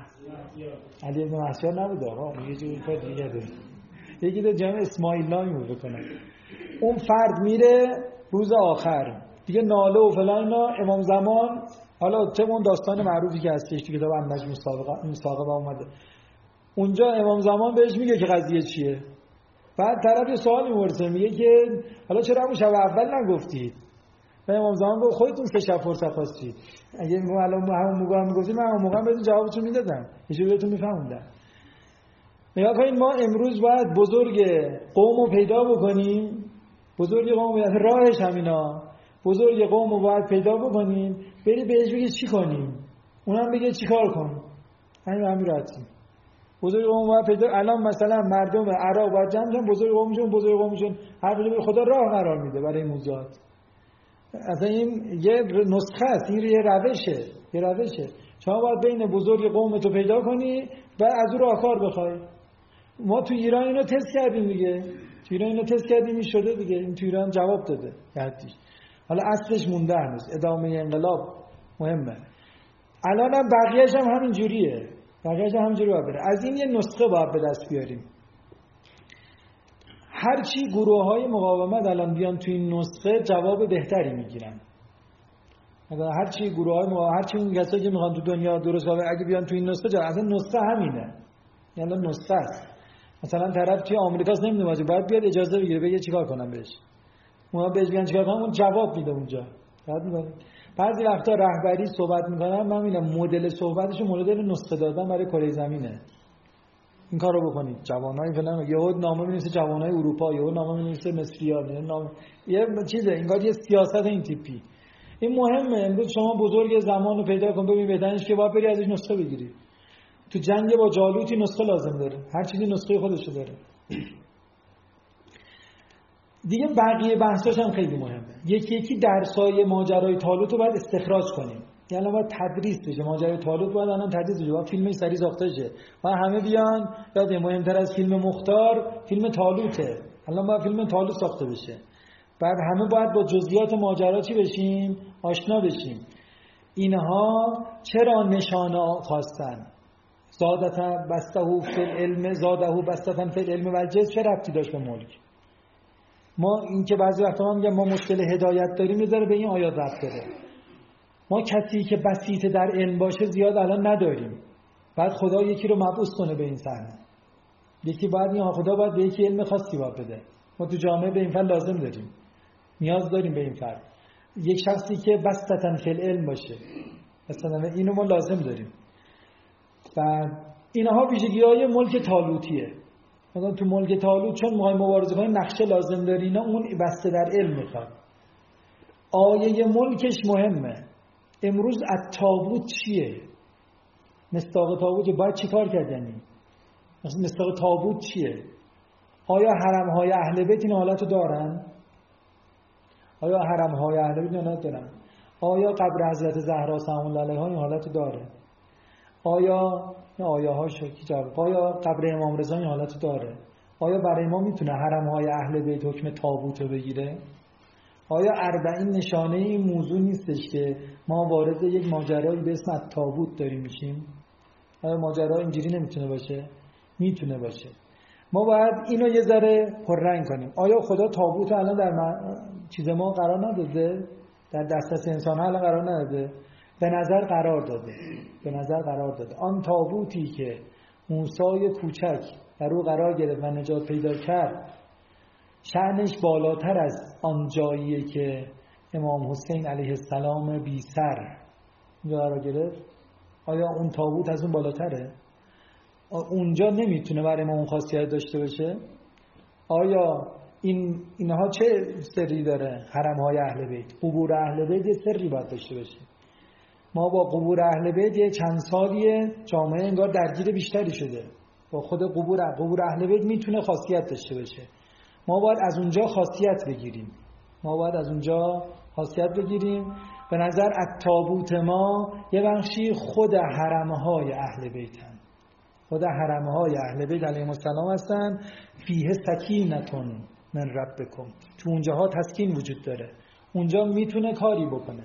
علی ابن محسیار نبوده آقا، یه جوری کار دیگه داره. یکی ده جناب اسماعیل نامی بود بکنه. اون فرد میره روز آخر دیگه ناله و فلان اینا. امام زمان حالا چه اون داستان معروفی که هستش تو کتاب النجم الساقه مسابقه اومده اونجا امام زمان بهش میگه که قضیه چیه. بعد طرف یه سوال میپرسه میگه که حالا چرا همون شب اول نگفتید؟ و امام زمان گفت خودتون سه شب فرصت خواستید. اگه ما الان همون موقع میگفتیم من همون موقع بهتون جوابتون میدادم، یه چیزی بهتون میفهموندم. نگاه کنید ما امروز باید بزرگ قومو پیدا بکنیم. بزرگ قوم راهش همینا. بزرگ قوم رو باید پیدا بکنیم، بری بهش بگی چی کنیم، اونم بگه چی کار کن. همین همین راحتی. بزرگ قوم باید پیدا. الان مثلا مردم عراق باید جمع شن، بزرگ قومشون بزرگ قومشون هر کدوم خدا راه قرار میده برای این موضوعات. اصلا این یه نسخه است، این یه روشه، یه روشه. شما باید بین بزرگ قومت رو پیدا کنی و از اون راهکار بخوای. ما تو ایران اینو تست کردیم دیگه. تو ایران اینو تست کردیم این شده دیگه. این تو ایران جواب داده. حدیش. حالا اصلش مونده هنوز، ادامه انقلاب مهمه. الان هم بقیه‌اش هم همین جوریه، بقیه‌اش هم همینجوری باید بره. از این یه نسخه باید به دست بیاریم. هرچی گروه‌های مقاومت الان بیان تو این نسخه جواب بهتری میگیرن. هرچی گروه‌های مقاومت، هرچی اون کسایی که میخوان تو دنیا درست باشه اگه بیان تو این نسخه جواب، اصلا نسخه همینه. یعنی نسخه است. مثلا طرف توی آمریکاست نمیدونه باید بیاد اجازه بگیره بگه چیکار کنم بهش. ما بهش میگن چیکار کنم، اون جواب میده اونجا. بعد میگن بعضی وقتا رهبری صحبت میکنن، من میبینم مدل صحبتشون مدل نسخه دادن برای کره زمینه. این کارو بکنید جوانای فلان، یهود نامه می‌نویسه جوانای اروپا، یهود نامه می‌نویسه مصریان، یه نام یه چیزه انگار یه سیاست این تیپی. این مهمه. امروز شما بزرگ زمان رو پیدا کن ببین بهترینش که باید بری ازش نسخه بگیری. تو جنگ با جالوتی نسخه لازم داره، هر چیزی نسخه خودشو داره. دیگه بقیه بحثاش هم خیلی مهمه. یکی یکی درسای ماجرای طالوت رو باید استخراج کنیم. یعنی باید تدریس بشه. ماجرای طالوت باید الان تدریس بشه. باید فیلمش سری ساخته شه. و همه بیان یاد مهمتر از فیلم مختار فیلم طالوته. الان باید فیلم طالوت ساخته بشه. بعد همه باید با جزئیات ماجرا چی بشیم؟ آشنا بشیم. اینها چرا نشانه خواستن؟ زادتا بسطهو فی العلم زادهو بسطتا فی العلم و الجسم چه ربطی داشت به ملک؟ ما این که بعضی وقتا ما میگم ما مشکل هدایت داریم میذاره به این آیات ربط داره. ما کسی که بسیط در علم باشه زیاد الان نداریم. بعد خدا یکی رو مبعوث کنه به این صحنه. یکی بعد این خدا باید به یکی علم خاصی باید بده. ما تو جامعه به این فرد لازم داریم، نیاز داریم به این فرد، یک شخصی که بسطتن فی العلم باشه، مثلا اینو ما لازم داریم. و اینها ویژگی‌های ملک طالوتیه. مثلا تو ملک طالوت چون ما مبارزه کنیم نقشه لازم داری، اینا اون بسته در علم میخواد. آیه ملکش مهمه. امروز التابوت چیه؟ مصداق تابوت باید چی کار کردنی؟ مثلا مصداق تابوت چیه؟ آیا حرم‌های اهل بیت این حالتو دارن؟ آیا حرم‌های اهل بیت این حالتو دارن؟ آیا قبر حضرت زهرا سلام الله علیها این حالتو داره؟ آیا این آیه ها شکی جواب آیا قبر امام رضا این حالتو داره؟ آیا برای ما میتونه حرم‌های اهل بیت حکم تابوت رو بگیره؟ آیا اربعین نشانه این موضوع نیستش که ما وارد یک ماجرایی به اسم تابوت داریم میشیم؟ آیا ماجرا اینجوری نمیتونه باشه؟ میتونه باشه. ما باید اینو یه ذره پررنگ کنیم. آیا خدا تابوت الان در م... چیز ما قرار نداده؟ در دسترس انسان ها الان قرار نداده؟ به نظر قرار داده. به نظر قرار داده. آن تابوتی که موسی کوچک در او قرار گرفت و نجات پیدا کرد، شأنش بالاتر از آن جاییه که امام حسین علیه السلام بی سر اونجا قرار گرفت. آیا اون تابوت از اون بالاتره؟ اونجا نمیتونه برای ما اون خاصیت داشته باشه؟ آیا این اینها چه سری داره؟ حرم‌های اهل بیت، قبور اهل بیت یه سری باید داشته باشه. ما با قبور اهل بیت یه چند سالیه جامعه انگار درگیر بیشتری شده. با خود قبور قبور اهل بیت میتونه خاصیت داشته باشه. ما باید از اونجا خاصیت بگیریم. ما باید از اونجا خاصیت بگیریم. به نظر التابوت ما یه بخشی خود حرم‌های اهل بیتن. خود حرم‌های اهل بیت علیهم السلام هستن. فیه سکینتون من ربکم. تو اونجاها تسکین وجود داره. اونجا میتونه کاری بکنه.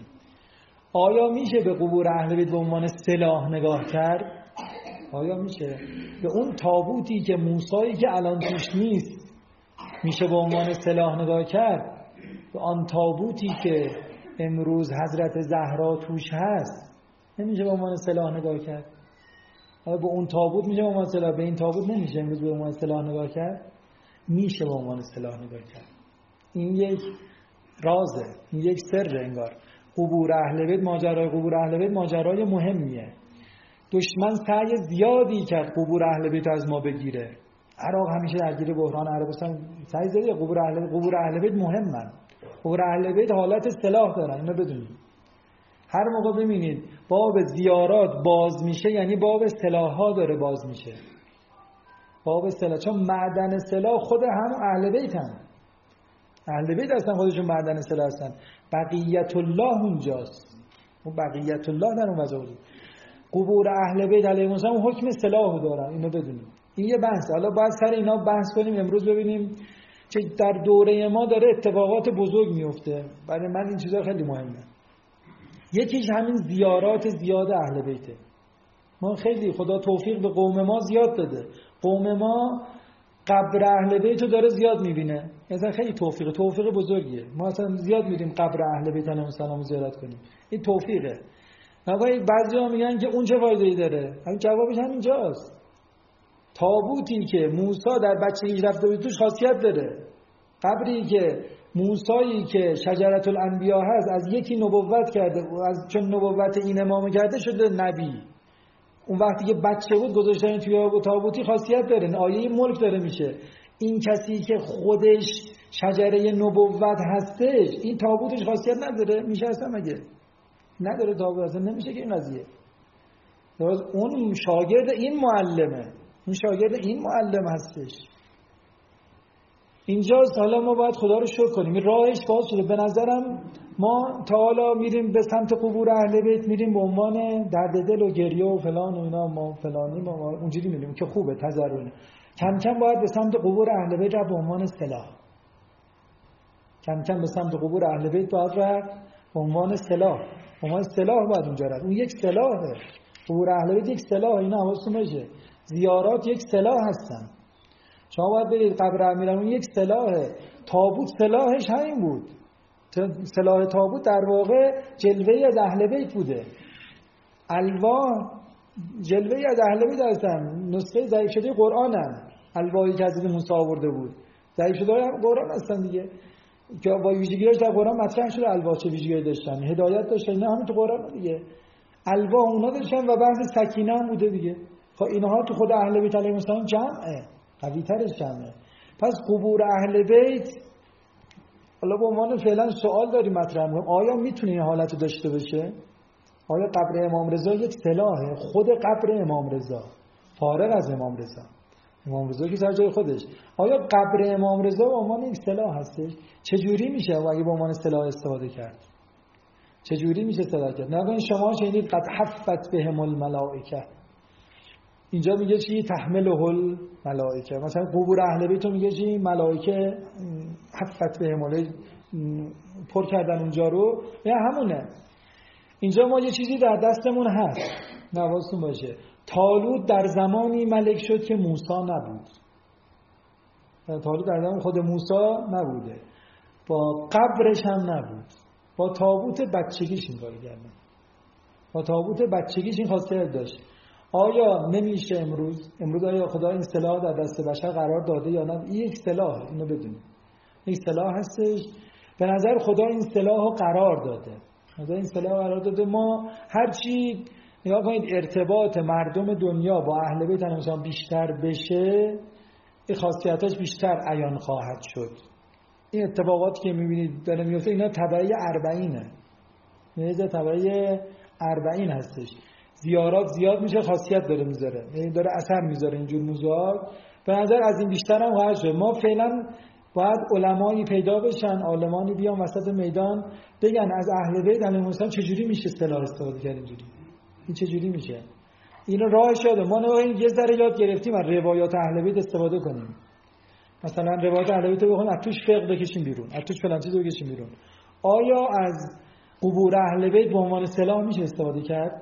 آیا میشه به قبور اهل بیت به عنوان سلاح نگاه کرد؟ آیا میشه؟ به اون تابوتی که موسی که الان توش نیست میشه به عنوان سلاح نگاه کرد؟ به آن تابوتی که امروز حضرت زهرا توش هست نمیشه به عنوان سلاح نگاه کرد؟ آیا به اون تابوت میشه به عنوان سلاح؟ به این تابوت نمیشه امروز به عنوان سلاح نگاه کرد؟ میشه به عنوان سلاح نگاه کرد. این یک رازه، این یک سر انگار. قبور اهل بیت، ماجرای قبور اهل بیت ماجرای مهمیه. دشمن سعی زیادی کرد قبور اهل بیت از ما بگیره. عراق همیشه درگیر بحران عربستان سعی زده. قبور اهل قبور اهل بیت مهمن. قبور اهل بیت حالت سلاح دارن، اینو بدونید. هر موقع ببینید باب زیارات باز میشه یعنی باب سلاح‌ها داره باز میشه. باب سلاح، چون معدن سلاح خود هم اهل بیتن. اهل بیت هستن، خودشون معدن سلاح هستن. بقیت الله اونجاست. اون بقیت الله در اون وضع بود. قبور اهل بیت علیهم السلام حکم سلاح دارن، اینو بدونید. این یه بحث. حالا باید سر اینا بحث کنیم. امروز ببینیم که در دوره ما داره اتفاقات بزرگ میفته. برای من این چیزا خیلی مهمه. یکیش همین زیارات زیاد اهل بیته. ما خیلی خدا توفیق به قوم ما زیاد داده. قوم ما قبر اهل بیت رو داره زیاد میبینه. مثلا خیلی توفیق توفیق بزرگیه. ما اصلا زیاد میریم قبر اهل بیت علیهم السلام رو زیارت کنیم. این توفیقه. نگاهی بعضیا میگن که اون چه فایده‌ای داره؟ همین جوابش همینجاست. تابوتی که موسی در بچگیش رفته بود توش خاصیت داره. قبری که موسایی که شجرة الانبیا هست از یکی نبوت کرده و از چون نبوت این امام کرده شده نبی. اون وقتی که بچه بود گذاشتن توی تابوتی خاصیت داره. آیه ملک داره میشه. این کسی که خودش شجره نبوت هستش این تابوتش خاصیت نداره؟ میشه اصلا مگه؟ نداره تابوت اصلا نمیشه که این قضیه. اون شاگرد این معلمه. اون شاگرد این معلم هستش. اینجاست. حالا ما باید خدا رو شکر کنیم. راهش باز شده. به نظرم ما تا حالا میریم به سمت قبور اهل بیت میریم به عنوان درد دل و گریه و فلان و اینا، ما فلانی ما اونجوری میریم که خوبه تضرعه. کم کم باید به سمت قبور اهل بیت رفت به عنوان سلاح. کم کم به سمت قبور اهل بیت باید رفت به عنوان سلاح. به عنوان سلاح باید اونجا رفت. اون یک سلاحه. قبور اهل بیت یک سلاح. اینا حواستون باشه. زیارات یک سلاح هستن. شما باید برید قبر امیرالمومنین یک سلاحه. تابوت سلاحش همین بود. سلاح تابوت در واقع جلوه‌ای از اهل بیت بوده. الواح جلوه‌ای از اهل بیت هستن. نسخه ضعیف شده قرآن هم الواحی که حضرت موسی آورده بود. ضعیف شده هم قرآن هستن دیگه که با ویژگی‌هاش در قرآن مطرح شده. الوا چه ویژگی داشتن؟ هدایت داشتن، اینا همین تو قرآن دیگه. الوا اونا داشتن و بحث سکینه هم بوده دیگه. خب اینها تو خود اهل بیت علیهم السلام جمعه، قوی‌ترش جمعه. پس قبور اهل بیت، حالا به عنوان فعلا سوال داریم مطرح می‌کنیم، آیا میتونه این حالت داشته باشه؟ آیا قبر امام رضا یک سلاحه؟ خود قبر امام رضا فارغ از امام رضا، امام رضا که سر جای خودش، آیا قبر امام رضا به عنوان یک سلاح هستش؟ چجوری میشه اگه به عنوان سلاح استفاده کرد؟ چجوری میشه استفاده کرد؟ نگاه شما شنیدید قد حفت بهم الملائکه، اینجا میگه چی؟ تحمله الملائکه. مثلا قبور اهل بیت میگه چی؟ ملائکه حفت بهم، پر کردن اونجا رو، یا همونه. اینجا ما یه چیزی در دستمون هست، نوازتون باشه. طالوت در زمانی ملک شد که موسی نبود. طالوت در زمان خود موسی نبوده، با قبرش هم نبود، با تابوت بچگیش این کارو کرد، با تابوت بچگیش این خاصیت داشت. آیا نمیشه امروز امروز آیا خدا این سلاح در دست بشر قرار داده یا نه؟ این یک سلاح، اینو بدونید، این سلاح هستش. به نظر خدا این سلاحو قرار داده، خدا این سلاح قرار داده. ما هر چی نگاه کنید ارتباط مردم دنیا با اهل بیت علیهم بیشتر بشه، این خاصیتاش بیشتر عیان خواهد شد. این اتفاقاتی که میبینید داره میفته اینا تبعی اربعینه، میگه تبعی اربعین هستش. زیارات زیاد میشه، خاصیت داره میذاره، یعنی داره اثر میذاره اینجور موضوعات. به نظر از این بیشتر هم خواهد شد. ما فعلا باید علمایی پیدا بشن، عالمانی بیان وسط میدان بگن از اهل بیت علیهم السلام چجوری میشه سلاح استفاده کرد، اینجوری این چجوری میشه. اینو راهش شده. ما نه این یه ذره یاد گرفتیم از روایات اهل بیت استفاده کنیم. مثلا روایات اهل بیت رو بخونیم، از توش فقه بکشیم بیرون، از توش فلان چیزو بکشیم بیرون. آیا از قبور اهل بیت به عنوان سلاح میشه استفاده کرد؟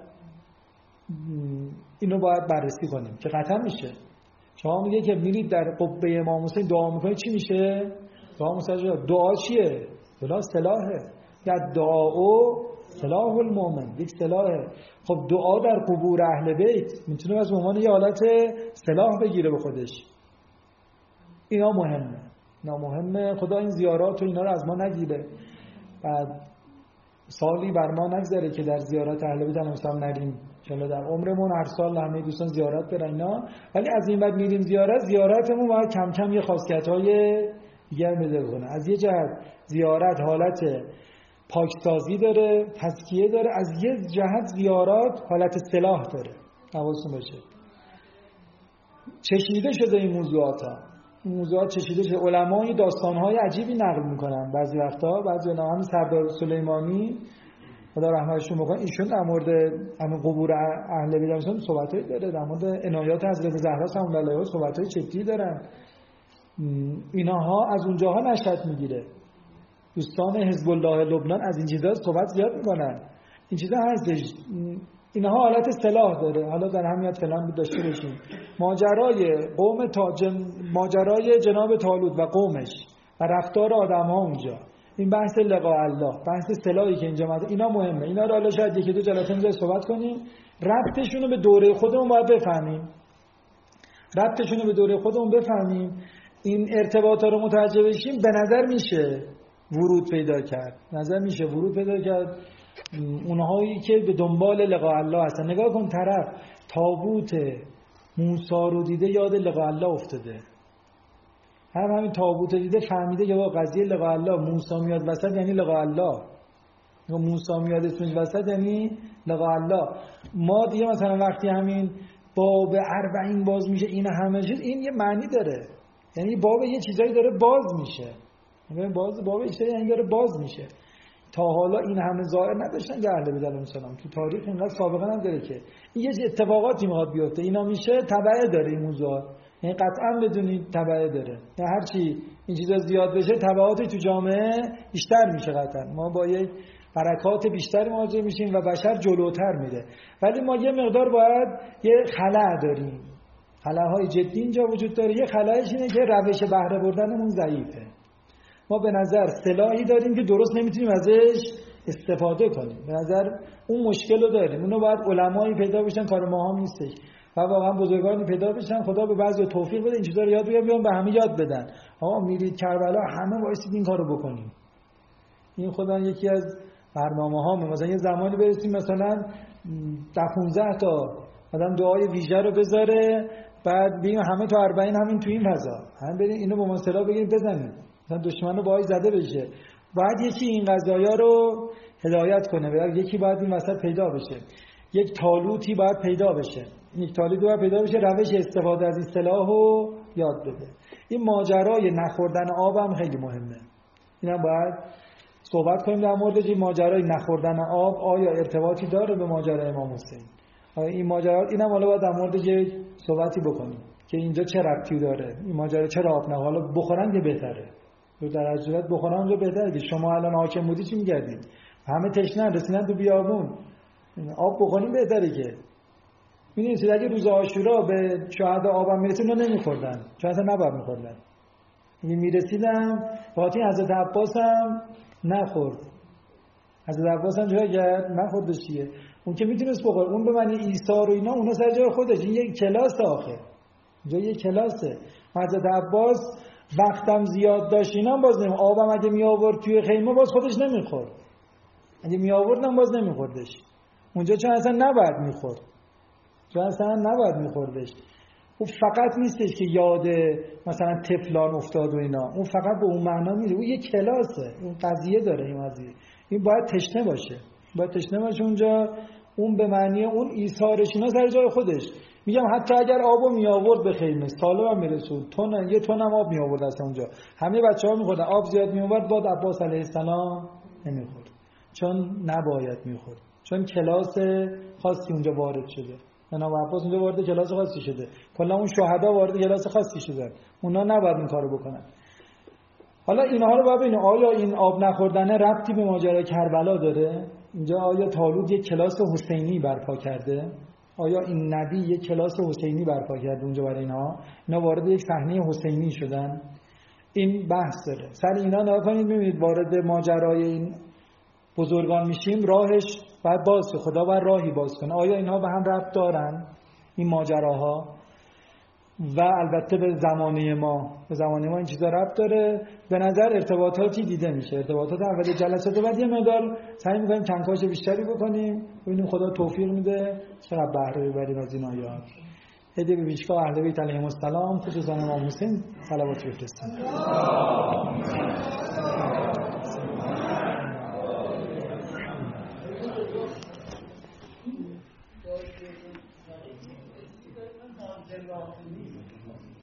اینو باید بررسی کنیم که قطعا میشه. شما میگه که میرید در قبه امام حسین دعا میکنید، چی میشه؟ دعا مستجاب. دعا چیه؟ دعا سلاحه. یا دعا و سلاح المؤمن، یک سلاحه. خب دعا در قبور اهل بیت میتونه از عنوان یه حالت سلاح بگیره به خودش. اینا مهمه، اینا مهمه. خدا این زیارات و اینا رو از ما نگیره. بعد سالی بر ما نگذره که در زیارت اهل بیت علیهم السلام نریم. چلا در عمرمون هر سال همه دوستان زیارت برن اینا، ولی از این بعد میریم زیارت، زیارتمون باید کم کم یه خاصیت‌های دیگر بده کنه. از یه جهت زیارت حالت پاکسازی داره، تزکیه داره، از یه جهت زیارات حالت سلاح داره. حواستون باشه. چشیده شده این موضوعات ها. این موضوعات چشیده شده. علمای داستان‌های عجیبی نقل میکنن بعضی وقتا. بعضی علما همین سردار سلیمانی خدا رحمتشون بکنه، ایشون در مورد همین قبور اهل بیت مثلا صحبتایی داره، در مورد عنایات حضرت زهرا سلام الله علیها صحبتای جدی دارن. اینها از اونجاها نشأت میگیره. دوستان حزب الله لبنان از این چیزا صحبت زیاد میکنن. این چیزا هستش. اینها حالت سلاح داره. حالا در همیت فلان بود داشته باشیم. ماجرای قوم تاجن، ماجرای جناب طالوت و قومش و رفتار آدم‌ها اونجا، این بحث لقاء الله، بحث سلاحی که اینجا مد، اینا مهمه. اینا رو حالا شاید یکی دو جلسه اینجا صحبت کنیم. ربطشون رو به دوره خودمون باید بفهمیم. ربطشون رو به دوره خودمون بفهمیم. این ارتباطا رو متوجه بشیم، به نظر میشه ورود پیدا کرد. نظر میشه ورود پیدا کرد. اونهایی که به دنبال لقاء الله هستن، نگاه کن طرف تابوت موسی رو دیده یاد لقاء الله افتاده. هم همین تابوت دیده فهمیده که با قضیه لقاء الله موسی میاد وسط یعنی لقاء الله. موسی میاد اسمش وسط یعنی لقاء الله. ما دیگه مثلا وقتی همین باب اربعین باز میشه، این همه چیز، این یه معنی داره. یعنی باب یه چیزایی داره باز میشه. یعنی باز باب چیزایی یعنی داره باز میشه. تا حالا این همه ظاهر نداشتن که اهل بیت علیهم السلام تو تاریخ اینقدر سابقه نداره که این یه اتفاقاتی میخواد بیفته. اینا میشه تبعه داره این موضوع. یعنی قطعا بدونید تبعه داره. یعنی هر چی این چیزا زیاد بشه تبعاتی تو جامعه بیشتر میشه قطعا. ما با یک برکات بیشتری مواجه میشیم و بشر جلوتر میره. ولی ما یه مقدار باید یه خلأ داریم. خلاهای جدی اینجا وجود داره. یه خلأش اینه که روش بهره بردنمون ضعیفه. ما به نظر سلاحی داریم که درست نمیتونیم ازش استفاده کنیم. به نظر اون مشکل رو داریم. اونو باید علمایی پیدا بشن، کار ما هم نیستش. و واقعا بزرگانی پیدا بشن، خدا به بعضی توفیق بده این چیزا رو یاد بگیرن، بیان به همه یاد بدن. ها میرید کربلا همه وایسید این کارو بکنیم. این خدا یکی از برنامه ها. مثلا یه زمانی برسیم مثلا ده پانزده تا آدم دعای ویژه رو بذاره، بعد بیم همه تو اربعین همین تو این فضا هم بریم اینو با مصطلح بگیم بزنیم، مثلا دشمن رو باهاش زده بشه. بعد یکی این قضایا رو هدایت کنه، بعد یکی باید این وسط پیدا بشه، یک تالوتی باید پیدا بشه، یک تالوتی باید پیدا بشه روش استفاده از اصطلاح رو یاد بده. این ماجرای نخوردن آب هم خیلی مهمه، اینم باید صحبت کنیم در موردش. این ماجرای نخوردن آب آیا ارتباطی داره به ماجرای امام حسین؟ آیا این ماجرا اینم حالا باید در موردش یک صحبتی بکنیم که اینجا چه ربطی داره، این ماجرا چرا آب نه؟ حالا بخورن که بهتره، در هر صورت بخورن اونجا بهتره که شما الان حاکم بودی چی می‌کردید؟ همه تشنه رسیدن تو بیابون، آب بخوریم بهتره که. می‌دونید اگه روز عاشورا به شهدا آبم میرسید اونا نمی‌خوردن، چون اصلا نباید می‌خوردن. اگه می‌رسیدم فاطمه حضرت عباس هم نخورد، حضرت عباس هم جای کرد نخوردش چیه؟ اون که میتونست بخور، اون به معنی ایثار و اینا اونا سر جای خودش، این یک کلاس آخه، اینجا یک کلاسه. حضرت عباس وقتم زیاد داشت اینا باز نمی آبم اگه می آورد توی خیمه باز خودش نمیخورد، اگه می آوردم باز نمیخوردش اونجا، چون اصلا نباید میخورد، چون اصلا نباید میخوردش. اون فقط نیستش که یاد مثلا طفلان افتاد و اینا، اون فقط به اون معنا میره، اون یک کلاسه، اون قضیه داره، این قضیه این باید تشنه باشه، باید تشنه باشه اونجا. اون به معنی اون ایثارش اینا سر جای خودش. میگم حتی اگر آبو می آورد به خیمه سالو هم میرسون، تون یه تون هم آب می آورد اصلا اونجا همه بچه‌ها می‌خوردن، آب زیاد می آورد بعد عباس علیه السلام نمیخورد، چون نباید میخورد، چون کلاس خاصی اونجا وارد شده. جناب عباس اونجا وارد کلاس خاصی شده، کلا اون شهدا وارد کلاس خاصی شدن، اونا نباید این کارو بکنن. حالا اینها رو ببینید، آیا این آب نخوردن ربطی به ماجرای کربلا داره؟ اینجا آیا طالوت یک کلاس حسینی برپا کرده؟ آیا این نبی یک کلاس حسینی برپا کرده اونجا برای اینها؟ اینا وارد یک صحنه حسینی شدن؟ این بحث داره. سر اینا نگاه کنید ببینید وارد ماجرای این بزرگان میشیم، راهش باید باز شه، خدا باید راهی باز کنه. آیا اینها به هم ربط دارن این ماجراها؟ و البته به زمانه ما، به زمانه ما این چیزا ربط داره. به نظر ارتباطاتی دیده میشه، ارتباطات اولی جلسات، بعد یه مقدار سعی می‌کنیم کنکاش بیشتری بکنیم، ببینیم خدا توفیق میده چقدر بهره ببریم از این آیات. هدیه به پیشگاه اهل بیت علیهم السلام، خصوصا امام حسین صلوات بفرستیم.